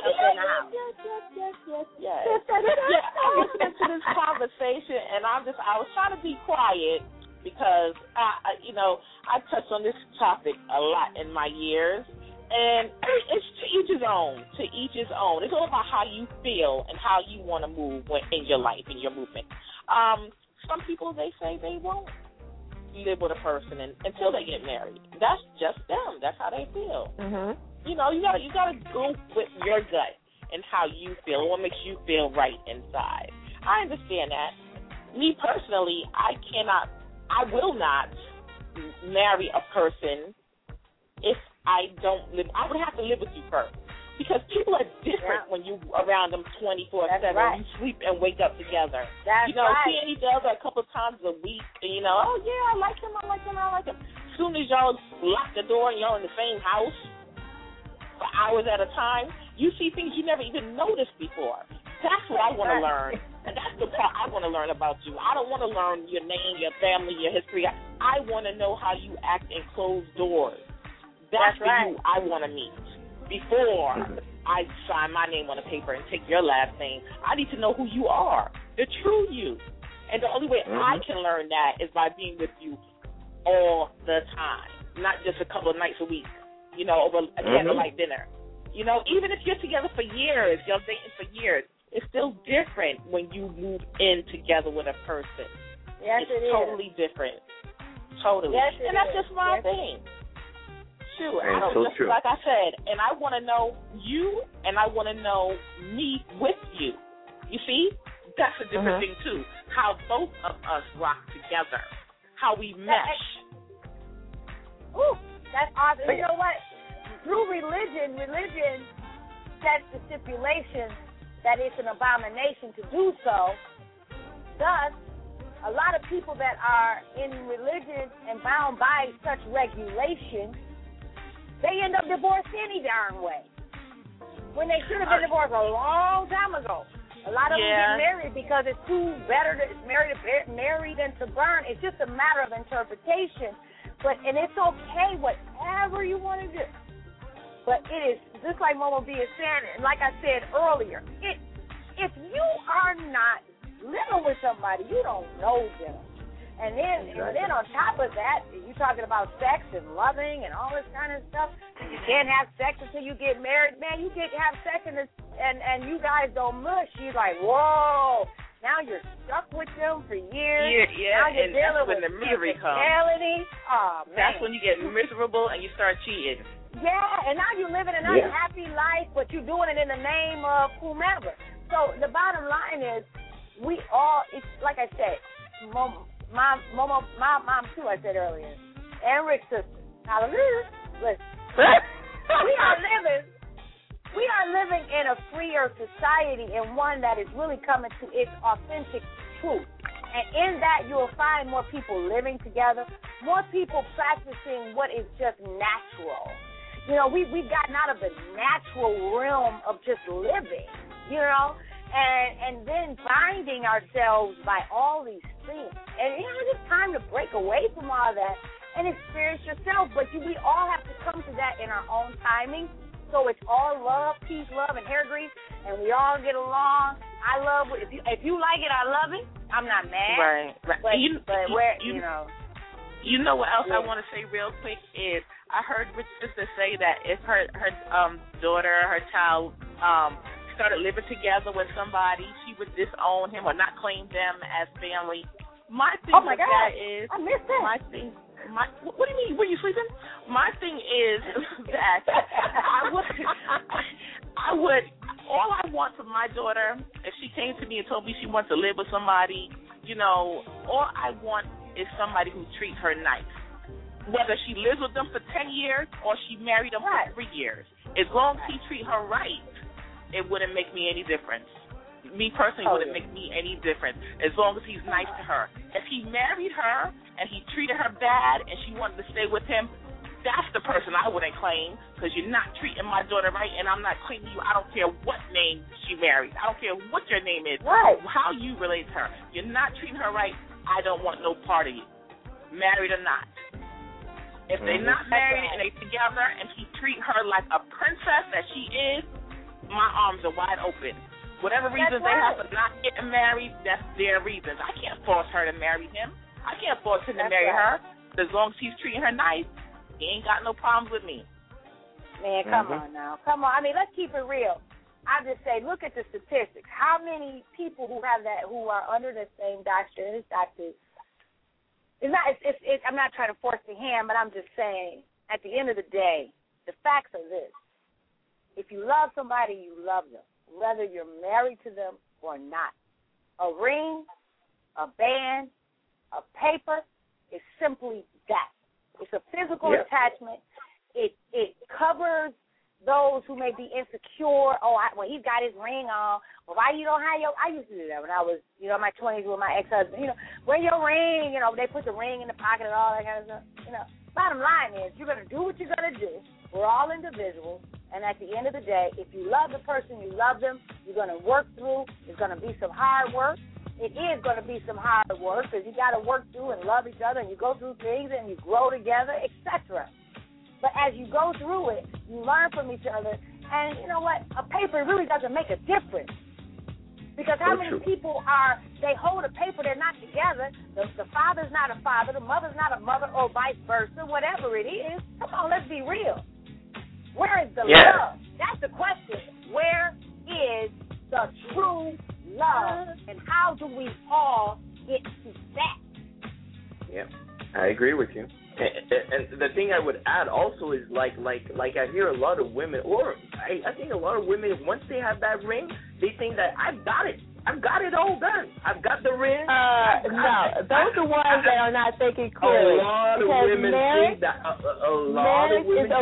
Yes. I'm listening to this conversation, and I was trying to be quiet because I touched on this topic a lot in my years, and it's to each his own. To each his own. It's all about how you feel and how you want to move in your life, in your movement. Some people, they say they won't live with a person until they get married. That's just them. That's how they feel. Mhm. You know, you gotta go with your gut and how you feel, what makes you feel right inside. I understand that. Me personally, I will not marry a person if I don't live. I would have to live with you first. Because people are different when you around them 24/7. Right. You sleep and wake up together. That's you know, right. seeing each other a couple times a week, and you know, oh yeah, I like him. As soon as y'all lock the door and y'all in the same house for hours at a time, you see things you never even noticed before. That's what I want to learn, and that's the part I want to learn about you. I don't want to learn your name, your family, your history. I want to know how you act in closed doors. That's right. who I want to meet. Before I sign my name on a paper and take your last name, I need to know who you are, the true you. And the only way I can learn that is by being with you all the time, not just a couple of nights a week, you know, over a candlelight dinner. You know, even if you're together for years, you're dating for years, it's still different when you move in together with a person. Yes, it's totally different. Totally. Yes, and that's just my thing. Shoot, just like I said, and I want to know you, and I want to know me with you. You see, that's a different thing too. How both of us rock together, how we mesh. Ooh, that's awesome. You know what? Through religion sets the stipulation that it's an abomination to do so. Thus, a lot of people that are in religion and bound by such regulations, they end up divorced any darn way, when they should have been divorced a long time ago. A lot of them get married because it's better to marry than to burn. It's just a matter of interpretation. And it's okay, whatever you want to do. But it is just like Mama B is saying, and like I said earlier, if you are not living with somebody, you don't know them. And then on top of that, you're talking about sex and loving and all this kind of stuff. You can't have sex until you get married. Man, you get to have sex and you guys don't mush. You're like, whoa. Now you're stuck with them for years. Yeah, now you're and dealing that's when with the misery comes. Oh, man. That's when you get miserable and you start cheating. Yeah, and now you're living an unhappy life, but you're doing it in the name of whomever. So the bottom line is, we all, it's like I said, my mom too, I said earlier, and Rick's sister. Hallelujah. Listen, we are living in a freer society, and one that is really coming to its authentic truth. And in that, you'll find more people living together, more people practicing what is just natural. You know, we've gotten out of the natural realm of just living, you know, and then binding ourselves by all these things. And, you know, it's time to break away from all that and experience yourself. But we all have to come to that in our own timing. So it's all love, peace, love, and hair grease, and we all get along. I love it. If you like it, I love it. I'm not mad. Right. But you know. You know what else I want to say real quick is I heard Rich sister say that if her daughter, her child started living together with somebody, she would disown him or not claim them as family. My thing with that is, I missed that. My thing. What do you mean? Were you sleeping? My thing is that I would. All I want from my daughter, if she came to me and told me she wants to live with somebody, you know, all I want is somebody who treats her nice. Whether she lives with them for 10 years or she married them for 3 years. As long as he treats her right, it wouldn't make me any difference. Me personally, wouldn't make me any difference as long as he's nice to her. If he married her and he treated her bad and she wanted to stay with him, that's the person I wouldn't claim, because you're not treating my daughter right, and I'm not claiming you. I don't care what name she married. I don't care what your name is, how you relate to her. You're not treating her right, I don't want no part of you, married or not. If they're not married and they're together and he treat her like a princess that she is, my arms are wide open. Whatever reasons they have for not getting married, that's their reasons. I can't force her to marry him. I can't force him to marry her. As long as he's treating her nice, he ain't got no problems with me. Man, come on now. Come on. I mean, let's keep it real. I just say, look at the statistics. How many people who have that, who are under the same doctor, I'm not trying to force the hand, but I'm just saying, at the end of the day, the facts are this. If you love somebody, you love them, whether you're married to them or not. A ring, a band, a paper is simply that. It's a physical attachment. It covers those who may be insecure. Well, he's got his ring on. Well, why you don't have your? I used to do that when I was, in my 20s with my ex-husband. Wear your ring. They put the ring in the pocket and all that kind of stuff. Bottom line is, you're going to do what you're going to do. We're all individuals, and at the end of the day, if you love the person, you love them. You're going to work through. There's going to be some hard work. It is going to be some hard work because you got to work through and love each other, and you go through things and you grow together, etc. But as you go through it, you learn from each other, and you know what? A paper really doesn't make a difference. Because how many people they hold a paper, they're not together. The father's not a father, the mother's not a mother, or vice versa, whatever it is. Come on, let's be real. Where is the love? That's the question. Where is the true love? And how do we all get to that? Yeah, I agree with you. And the thing I would add also is like I hear a lot of women, or I think a lot of women, once they have that ring, they think that I've got it all done. I've got the ring. No, those are ones that are not thinking clearly. A lot of women think that. A lot of women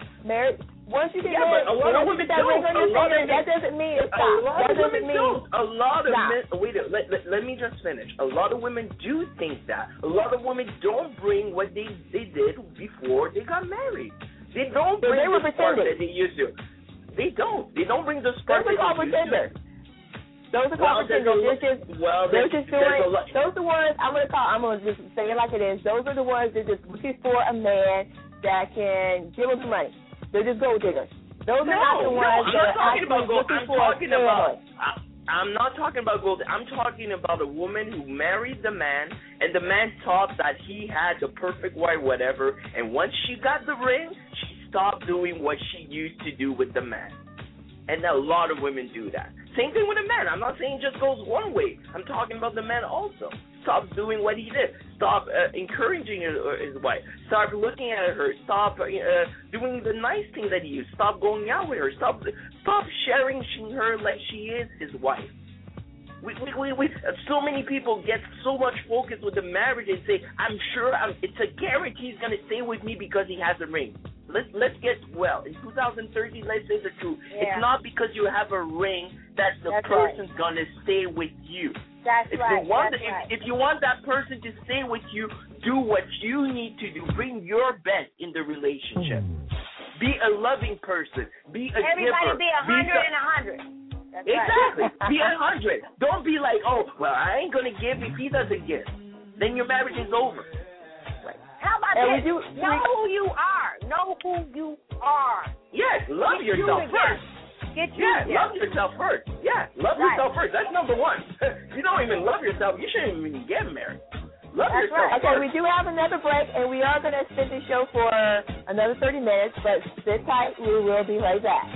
do. Once you get married, but a lot of women don't. That doesn't mean it's stop. That doesn't mean a lot of men. Wait, let me just finish. A lot of women do think that. A lot of women don't bring what they did before they got married. They don't bring the spark that they used to. They don't. They don't bring the spark that they used to. Those are called pretenders. They're just doing. Those are the ones I'm gonna just say it like it is. Those are the ones that just looking for a man that can give them money. They're just gold diggers. Those are not the ones that are actually looking for a family. I'm not talking about gold. I'm talking about a woman who married the man, and the man thought that he had the perfect wife, whatever. And once she got the ring, she stopped doing what she used to do with the man. And a lot of women do that. Same thing with the man. I'm not saying it just goes one way. I'm talking about the man also. Stop doing what he did. Stop encouraging his wife. Stop looking at her. Stop doing the nice thing that he used. Stop going out with her. Stop cherishing her like she is his wife. We so many people get so much focus with the marriage and say, I'm sure it's a guarantee he's going to stay with me because he has a ring. Let's get in 2013. Let's say the truth. Yeah. It's not because you have a ring that the person's gonna stay with you. If you want that person to stay with you, do what you need to do. Bring your best in the relationship. Be a loving person. Be a Everybody giver. Be 100 and 100. That's exactly. Right. Be 100. Don't be like, I ain't gonna give if he doesn't give. Then your marriage is over. How about this? Know who you are. Know who you are. Yes, love yourself first. Love yourself first. Yeah, love yourself first. That's number one. If you don't even love yourself, you shouldn't even get married. Love yourself first. Okay, we do have another break, and we are going to spend the show for another 30 minutes, but sit tight. We will be right back.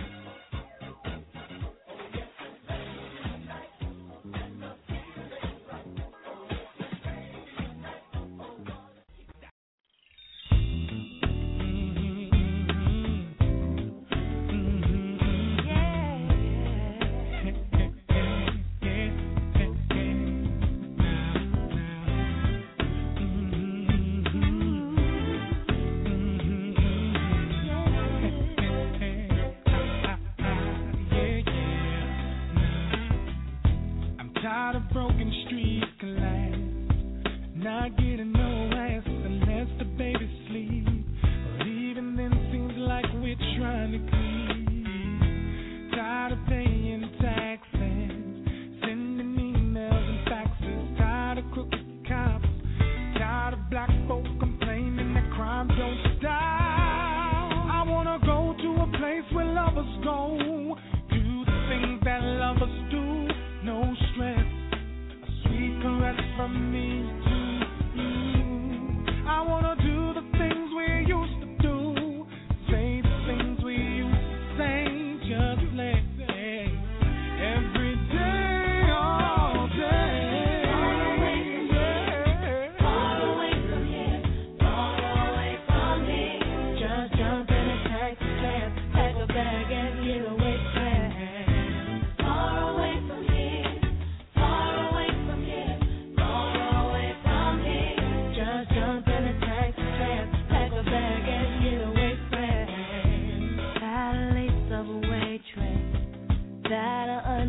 From me to you, I wanna do the things we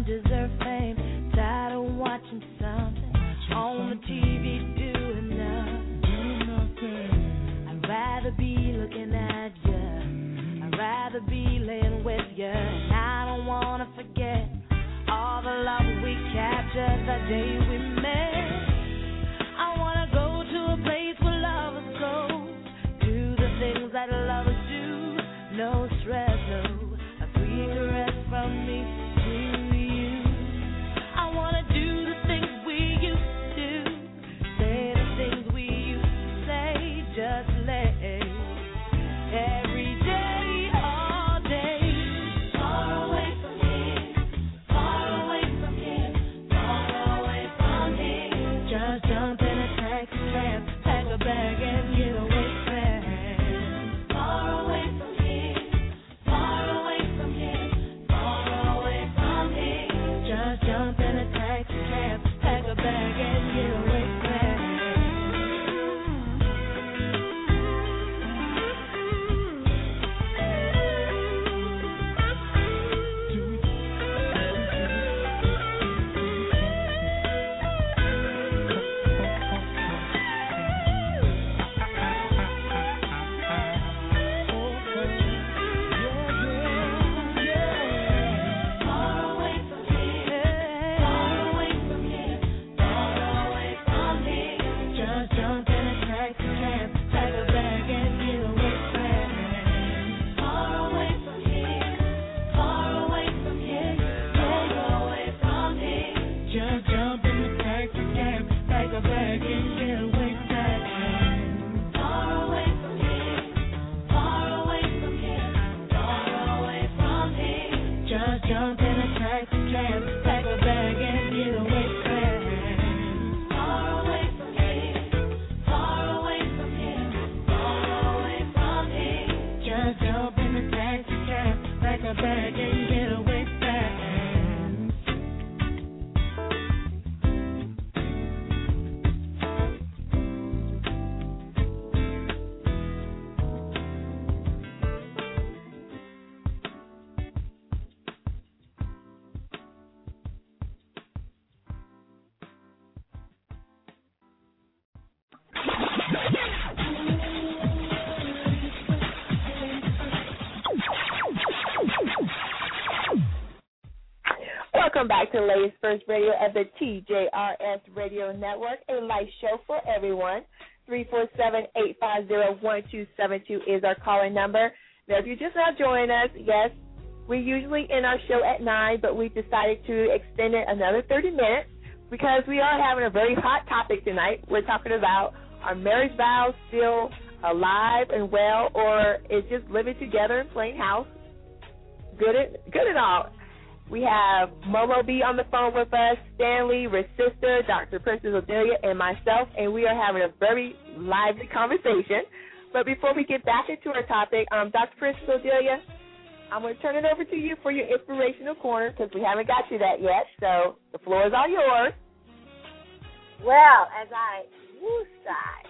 deserve fame. Tired of watching something on the TV doing nothing. I'd rather be looking at you. I'd rather be laying with you. And I don't want to forget all the love we captured the day we met. I want to go to a place where lovers go. Do the things that lovers do. No stress, no. A sweet caress from me to you. I want to do the things we used to do. Say the things we used to say. Just let every day, all day. Far away from here, far away from here, far away from here. Just jump in a taxi cab, pack a bag and get away fast. Far away from here, far away from here, far away from here. Just jump in a taxi cab, pack a bag and get away fast. Welcome back to Ladies First Radio of the TJRS Radio Network, a live show for everyone. 347-850-1272 is our calling number. Now, if you're just now joining us, yes, we usually end our show at 9, but we decided to extend it another 30 minutes because we are having a very hot topic tonight. We're talking about, are marriage vows still alive and well, or is just living together in plain house good and all? We have Momo B on the phone with us, Stanley, Rich Sister, Dr. Princess Odelia, and myself, and we are having a very lively conversation. But before we get back into our topic, Dr. Princess Odelia, I'm going to turn it over to you for your inspirational corner because we haven't got to that yet, so the floor is all yours. Well, as I woosah,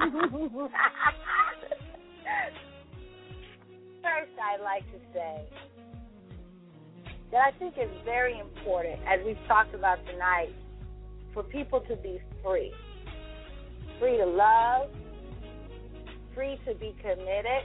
first I'd like to say that I think it's very important, as we've talked about tonight, for people to be free. Free to love, free to be committed,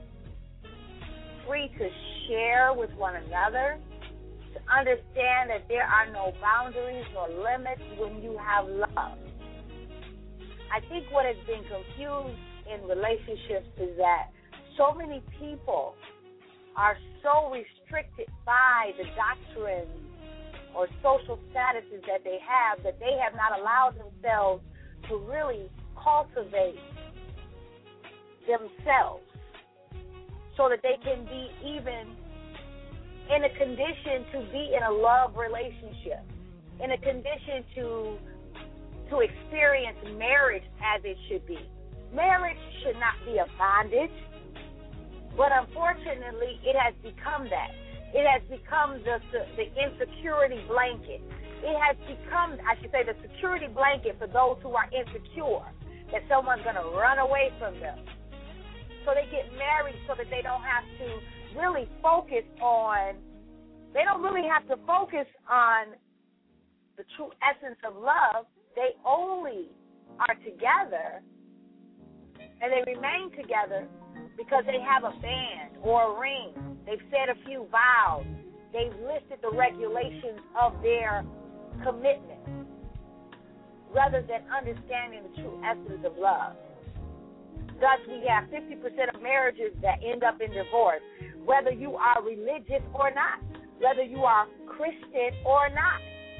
free to share with one another, to understand that there are no boundaries nor limits when you have love. I think what has been confused in relationships is that so many people are so restricted by the doctrines or social statuses that they have not allowed themselves to really cultivate themselves so that they can be even in a condition to be in a love relationship, in a condition to experience marriage as it should be. Marriage should not be a bondage. But unfortunately, it has become that. It has become the insecurity blanket. It has become, I should say, the security blanket for those who are insecure, that someone's going to run away from them. So they get married so that they don't have to really focus on they don't really have to focus on the true essence of love. They only are together and they remain together because they have a band or a ring. They've said a few vows. They've listed the regulations of their commitment rather than understanding the true essence of love. Thus, we have 50% of marriages that end up in divorce, whether you are religious or not, whether you are Christian or not,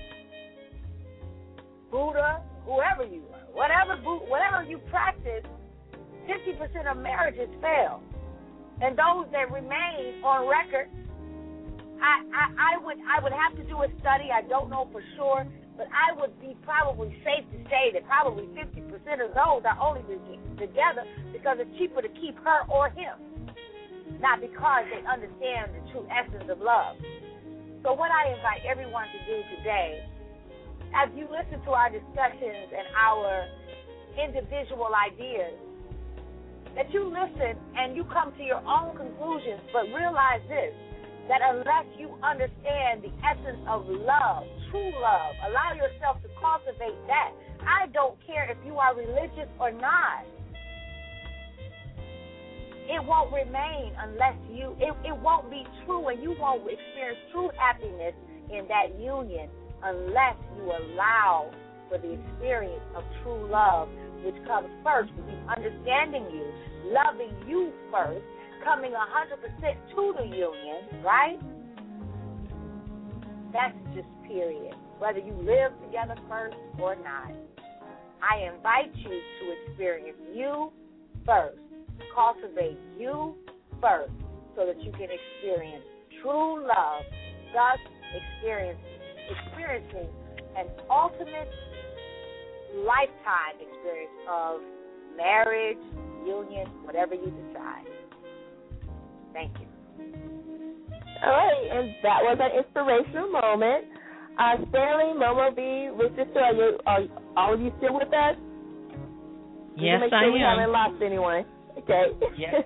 Buddha, whoever you are, whatever you practice, 50% of marriages fail. And those that remain on record, I would have to do a study. I don't know for sure, but I would be probably safe to say that probably 50% of those are only together because it's cheaper to keep her or him, not because they understand the true essence of love. So what I invite everyone to do today, as you listen to our discussions and our individual ideas, that you listen and you come to your own conclusions, but realize this, that unless you understand the essence of love, true love, allow yourself to cultivate that. I don't care if you are religious or not. It won't remain unless it won't be true, and you won't experience true happiness in that union unless you allow for the experience of true love, which comes first with you understanding you, loving you first, coming 100% to the union, right? That's just period. Whether you live together first or not. I invite you to experience you first. Cultivate you first so that you can experience true love, thus experiencing an ultimate lifetime experience of marriage, union, whatever you decide. Thank you. All right, and that was an inspirational moment. Stanley, Momo B, Richard, are all of you still with us? Yes, make I sure am. We haven't lost anyone. Okay. Yes.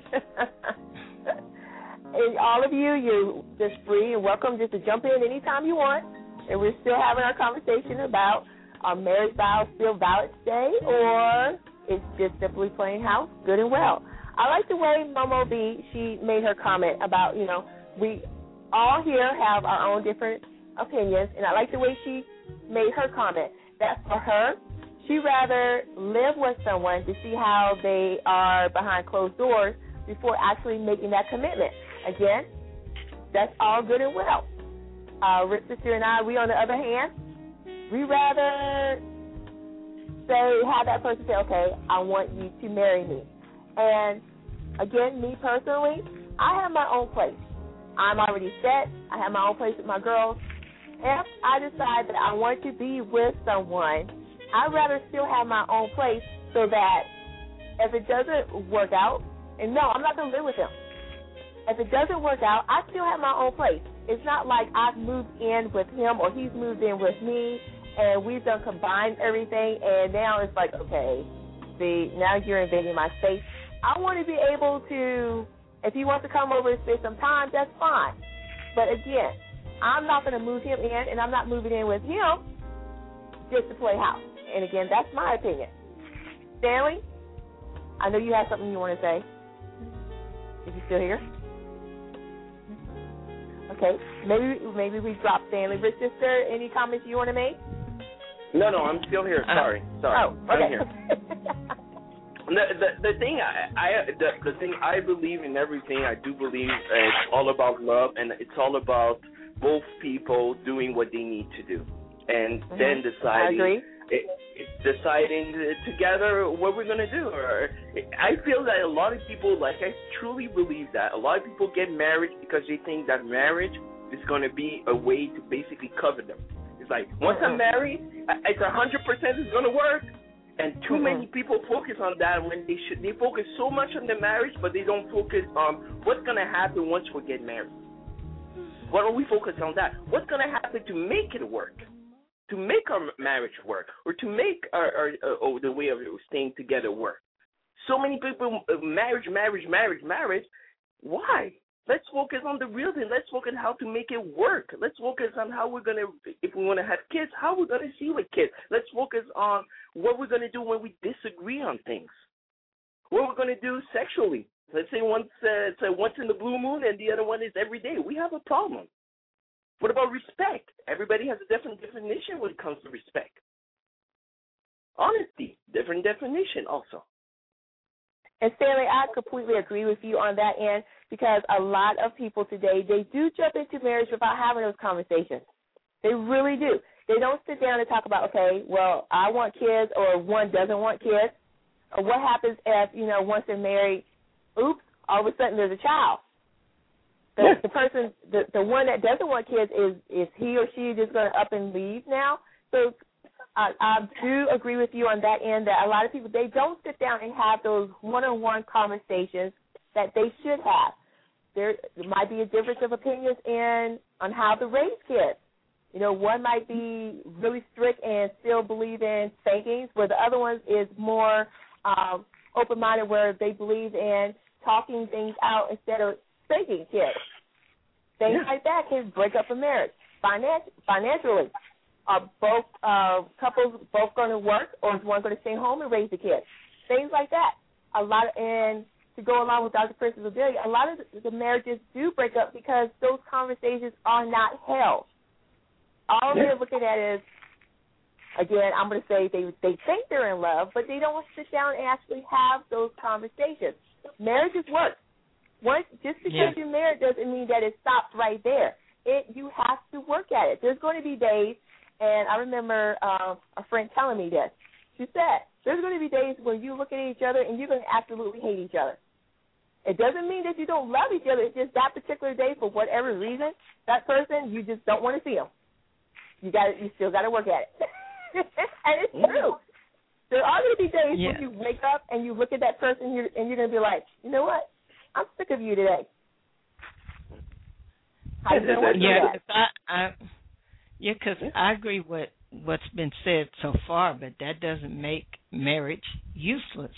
And all of you, you're just free and welcome just to jump in anytime you want. And we're still having our conversation about are marriage vows still valid today, or it's just simply plain house, good and well. I like the way Momo B, she made her comment about, we all here have our own different opinions, and I like the way she made her comment. That for her, she'd rather live with someone to see how they are behind closed doors before actually making that commitment. Again, that's all good and well. Rich Sister and I, we on the other hand, we rather have that person say, okay, I want you to marry me. And again, me personally, I have my own place. I'm already set. I have my own place with my girls. If I decide that I want to be with someone, I'd rather still have my own place so that if it doesn't work out, and no, I'm not going to live with him. If it doesn't work out, I still have my own place. It's not like I've moved in with him or he's moved in with me and we've done combined everything, and now it's like, okay, see, now you're invading my space. I want to be able to, if he wants to come over and spend some time, that's fine. But again, I'm not going to move him in, and I'm not moving in with him just to play house. And again, that's my opinion. Stanley, I know you have something you want to say. Is he still here? Okay, maybe we dropped Stanley. Rich Sister, any comments you want to make? No, I'm still here. Sorry. Oh, okay. I'm here. The thing I believe in everything. I do believe it's all about love, and it's all about both people doing what they need to do, and then deciding together what we're gonna do. I feel that a lot of people, I truly believe that a lot of people get married because they think that marriage is gonna be a way to basically cover them. It's like once I'm married, it's 100% is gonna work. And too many people focus on that when they focus so much on the marriage, but they don't focus on what's going to happen once we get married. Why don't we focus on that? What's going to happen to make it work, to make our marriage work, or to make our the way of staying together work? So many people, marriage. Why? Let's focus on the real thing. Let's focus on how to make it work. Let's focus on how we're going to, if we want to have kids, how we're going to see with kids. Let's focus on what we're going to do when we disagree on things. What we're going to do sexually. Let's say once in the blue moon and the other one is every day. We have a problem. What about respect? Everybody has a different definition when it comes to respect. Honesty, different definition also. And Stanley, I completely agree with you on that end, because a lot of people today, they do jump into marriage without having those conversations. They really do. They don't sit down and talk about, okay, well, I want kids, or one doesn't want kids. Or what happens if, once they're married, oops, all of a sudden there's a child. The person, the one that doesn't want kids, is he or she just going to up and leave now? So I do agree with you on that end, that a lot of people, they don't sit down and have those one-on-one conversations that they should have. There might be a difference of opinions on how to raise kids. One might be really strict and still believe in spankings, where the other one is more open-minded, where they believe in talking things out instead of spanking kids. Things like that can break up a marriage. Financially, are both couples both going to work, or is one going to stay home and raise the kids? Things like that. And to go along with Dr. Prince's ability, a lot of the marriages do break up because those conversations are not held. All they're looking at is, again, I'm going to say they think they're in love, but they don't sit down and actually have those conversations. Marriages work. Just because you're married doesn't mean that it stops right there. You have to work at it. There's going to be days, and I remember a friend telling me this. She said, there's going to be days where you look at each other and you're going to absolutely hate each other. It doesn't mean that you don't love each other. It's just that particular day, for whatever reason, that person, you just don't want to see them. You still got to work at it. And it's true. There are going to be days when you wake up and you look at that person and you're going to be like, you know what? I'm sick of you today. How you going to work that? Because I agree with what's been said so far, but that doesn't make marriage useless.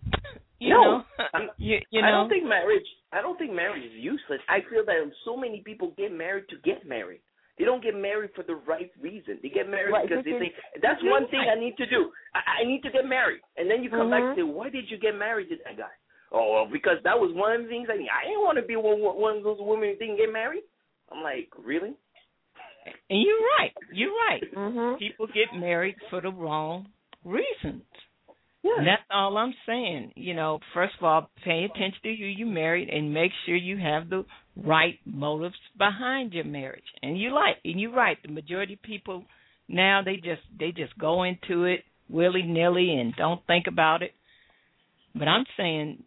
I don't think marriage is useless. I feel that so many people get married to get married. They don't get married for the right reason. They get married because they think, that's one thing I need to do. I need to get married. And then you come back and say, why did you get married to that guy? Oh, well, because that was one of the things I didn't want to be one of those women who didn't get married. I'm like, really? And you're right. You're right. Mm-hmm. People get married for the wrong reasons. Yeah. And that's all I'm saying. First of all, pay attention to who you married and make sure you have the right motives behind your marriage. And you're right. The majority of people now, they just go into it willy-nilly and don't think about it. But I'm saying,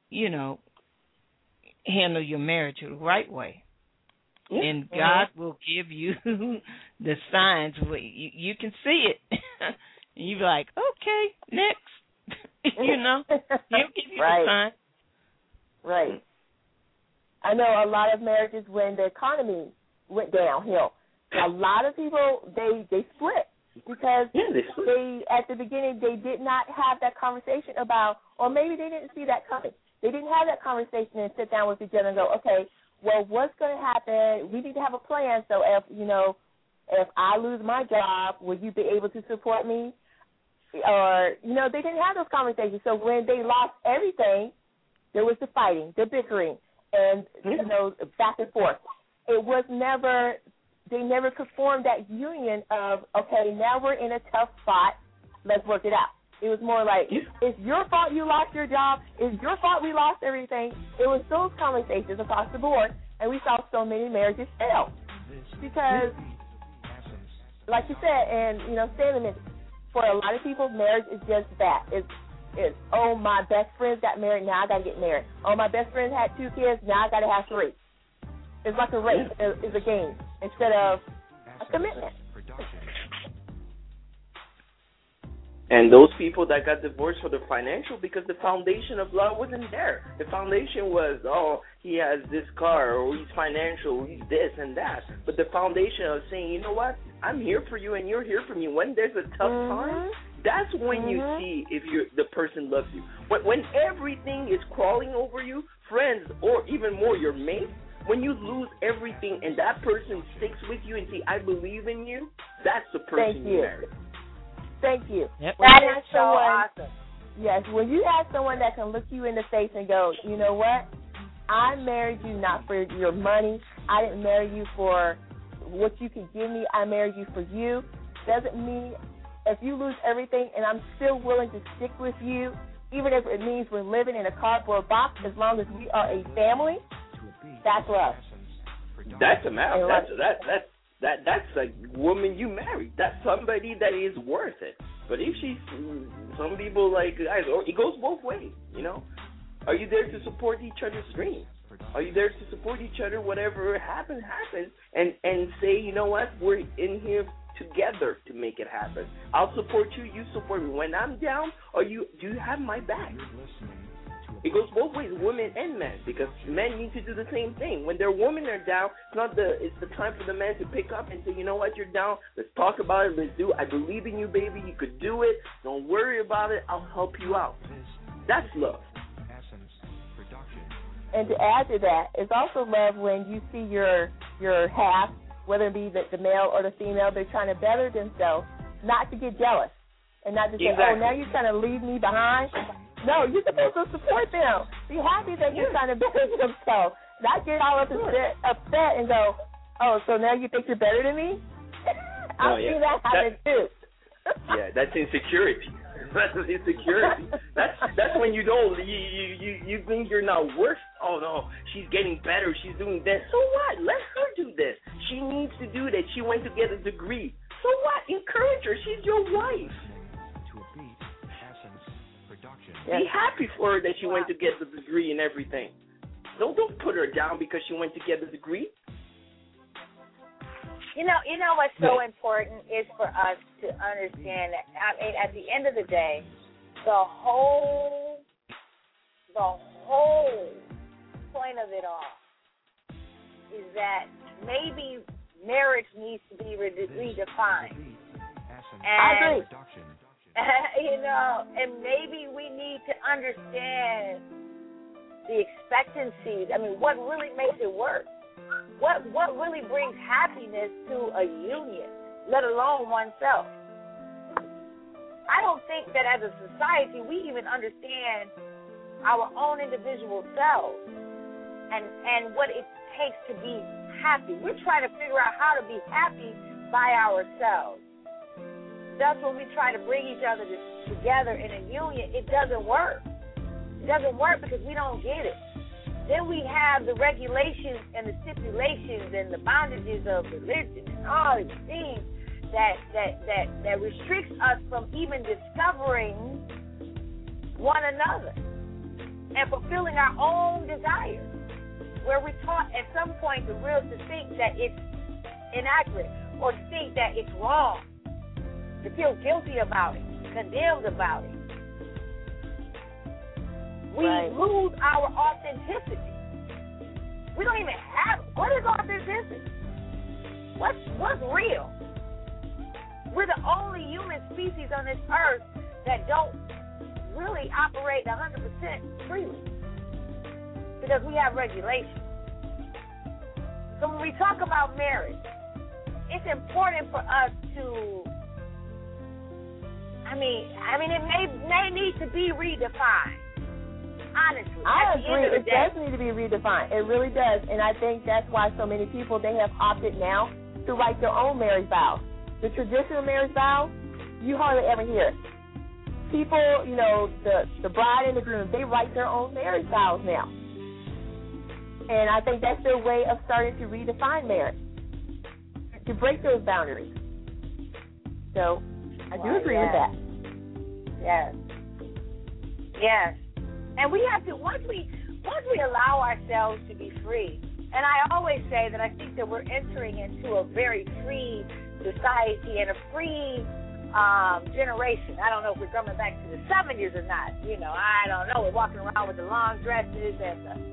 handle your marriage the right way. Yeah. And God will give you the signs where you can see it. And you be like, okay, next. He'll give you the signs. Right. I know a lot of marriages, when the economy went downhill, a lot of people, they split because they at the beginning, they did not have that conversation about, or maybe they didn't see that coming. They didn't have that conversation and sit down with each other and go, okay, well, what's going to happen? We need to have a plan. So if I lose my job, will you be able to support me? Or, they didn't have those conversations. So when they lost everything, there was the fighting, the bickering, and, back and forth. It was never, they never could form that union of, okay, now we're in a tough spot, let's work it out. It was more like, it's your fault you lost your job, it's your fault we lost everything. It was those conversations across the board, and we saw so many marriages fail. Because, like you said, and, Stanley, for a lot of people, marriage is just that. It's oh, my best friend got married, now I got to get married. Oh, my best friend had 2 kids, now I got to have 3. It's like a race. It's a game instead of a commitment. And those people that got divorced for the financial, because the foundation of love wasn't there. The foundation was, oh, he has this car, or he's financial, he's this and that. But the foundation of saying, you know what, I'm here for you and you're here for me. When there's a tough time, that's when you see if the person loves you. When everything is crawling over you, friends, or even more, your mate, when you lose everything and that person sticks with you and say, I believe in you, that's the person you marry. Thank you. Yep. That is so awesome. Yes, when you have someone that can look you in the face and go, you know what? I married you not for your money. I didn't marry you for what you could give me. I married you for you. Doesn't mean if you lose everything and I'm still willing to stick with you, even if it means we're living in a cardboard box, as long as we are a family, that's love. That's a man. That's a woman you married. That's somebody that is worth it. But if she's, some people like, guys, it goes both ways, you know. Are you there to support each other's dreams? Are you there to support each other? Whatever happens, and say, you know what, we're in here together to make it happen. I'll support you, you support me. When I'm down, do you have my back? It goes both ways, women and men, because men need to do the same thing. When their women are down, it's the time for the men to pick up and say, you know what, you're down, let's talk about it, let's do it. I believe in you, baby, you could do it. Don't worry about it, I'll help you out. That's love. And to add to that, it's also love when you see your half, whether it be the male or the female, they're trying to better themselves, not to get jealous and not to say, oh, now you're trying to leave me behind. No, you're supposed to support them. Be happy that you're trying to better themselves. Not get all upset and go, oh, so now you think you're better than me? I've seen that happen too. Yeah, that's insecurity. That's insecurity. That's when you don't you think you're not worth. Oh no, she's getting better. She's doing this. So what? Let her do this. She needs to do that. She went to get a degree. So what? Encourage her. She's your wife. Be happy for her that she went to get the degree and everything. Don't put her down because she went to get the degree. You know what's so important is for us to understand that, I mean, at the end of the day, the whole point of it all is that maybe marriage needs to be redefined. I agree. And maybe we need to understand the expectancies. I mean, what really makes it work? What really brings happiness to a union, let alone oneself? I don't think that as a society we even understand our own individual selves and what it takes to be happy. We're trying to figure out how to be happy by ourselves. That's when we try to bring each other together in a union. It doesn't work. It doesn't work because we don't get it. Then we have the regulations and the stipulations and the bondages of religion and all these things that restricts us from even discovering one another and fulfilling our own desires. Where we're taught at some point to think that it's inaccurate or to think that it's wrong, to feel guilty about it, condemned about it. We lose our authenticity. We don't even have it. What is authenticity? What's real? We're the only human species on this earth that don't really operate 100% freely because we have regulations. So when we talk about marriage, it's important for us to, I mean, it may need to be redefined. Honestly, I agree. It does need to be redefined. It really does. And I think that's why so many people, they have opted now to write their own marriage vows. The traditional marriage vows, you hardly ever hear it. People, the bride and the groom, they write their own marriage vows now. And I think that's their way of starting to redefine marriage, to break those boundaries. So I do agree with that. Yes. Yes. And we have to, once we allow ourselves to be free, and I always say that I think that we're entering into a very free society and a free generation. I don't know if we're coming back to the 70s or not. I don't know. We're walking around with the long dresses and the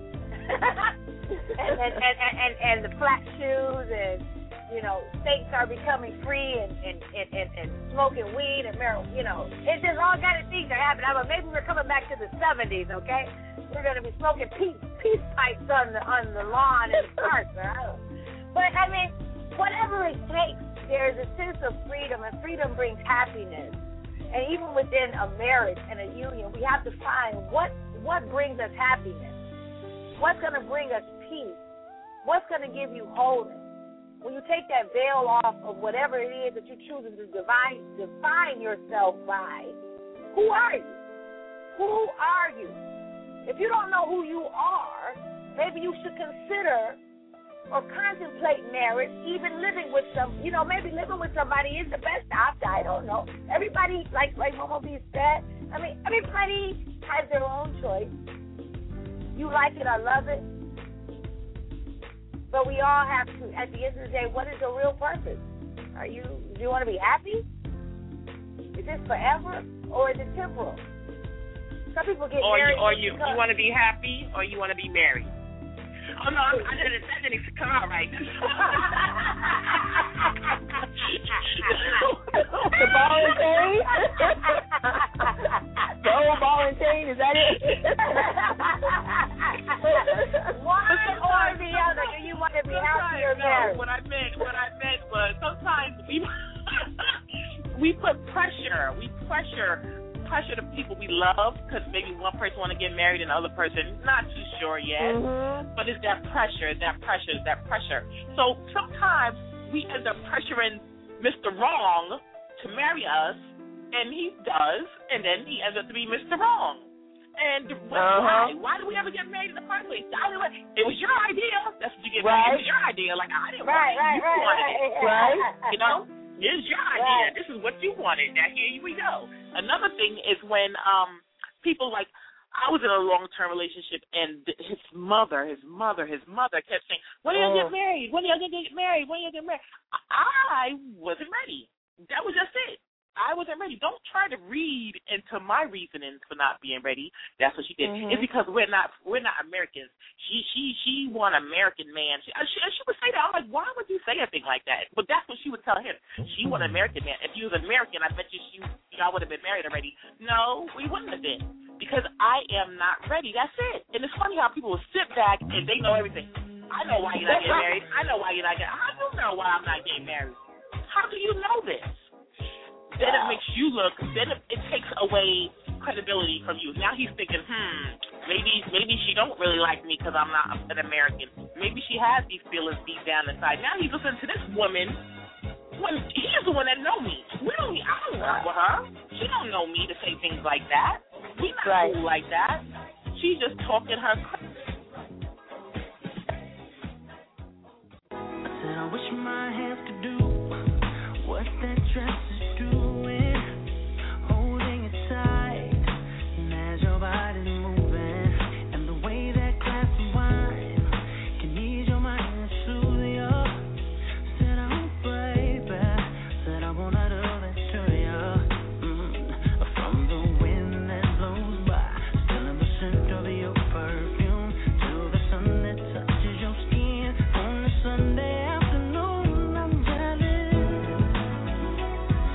and the flat shoes and states are becoming free and smoking weed and marijuana. It's just all kind of things are happening. But maybe we're coming back to the 70s, okay? We're going to be smoking peace peace pipes on the lawn in the park. But I mean, whatever it takes, there's a sense of freedom, and freedom brings happiness. And even within a marriage and a union, we have to find what brings us happiness. What's going to bring us peace? What's going to give you wholeness? When you take that veil off of whatever it is that you're choosing to define yourself by, who are you? Who are you? If you don't know who you are, maybe you should consider or contemplate marriage, even living with maybe living with somebody is the best option. I don't know. Everybody, like Mama B said, I mean, everybody has their own choice. You like it, I love it. But we all have to, at the end of the day, what is the real purpose? Do you want to be happy? Is this forever or is it temporal? Some people get married. Or you want to be happy or you want to be married. Oh, no, that didn't come out right. The ball and chain? The old ball and chain, is that it? One or the other. Do you want to be happy or married? What I meant was sometimes we put pressure. We pressure the people we love because maybe one person want to get married and the other person not too sure yet. Mm-hmm. But it's that pressure. So sometimes we end up pressuring Mr. Wrong to marry us, and he does, and then he ends up to be Mr. Wrong. And why? Why do we ever get married in the first place? It was your idea. That's what you get married. It was your idea. Like, I didn't want it. You wanted it. Right. You know? This is your idea. Right. This is what you wanted. Now, here we go. Another thing is when people like, I was in a long-term relationship, and his mother kept saying, when are you going to get married? When are you going to get married? When are you going to get married? I wasn't ready. That was just it. I wasn't ready. Don't try to read into my reasonings for not being ready. That's what she did. Mm-hmm. It's because we're not Americans. She want an American man. She would say that. I'm like, why would you say a thing like that? But that's what she would tell him. She want an American man. If he was American, I bet y'all would have been married already. No, we wouldn't have been. Because I am not ready. That's it. And it's funny how people will sit back and they know everything. I know why you're not getting married. I know why you're not getting married. I don't know why I'm not getting married. How do you know this? Then it makes you look, then it takes away credibility from you. Now he's thinking, maybe she don't really like me because I'm not an American. Maybe she has these feelings deep down inside. Now he's listening to this woman when he's the one that know me. I don't work with her. She don't know me to say things like that. We not cool like that. She's just talking her crazy. I said I wish my hands could do what that dress is doing, holding it tight, and as your body's moving, and the way that glass of wine can ease your mind and soothe you. Said I'm baby, said I wanna do that to you. From the wind that blows by, still in the scent of your perfume, to the sun that touches your skin on a Sunday afternoon. I'm jealous.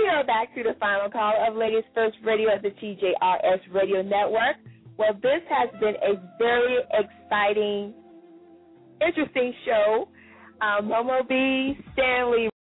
are back to the final call of Ladies First Radio at the TJRS Radio Network. Well, this has been a very exciting, interesting show. Momo B, Stanley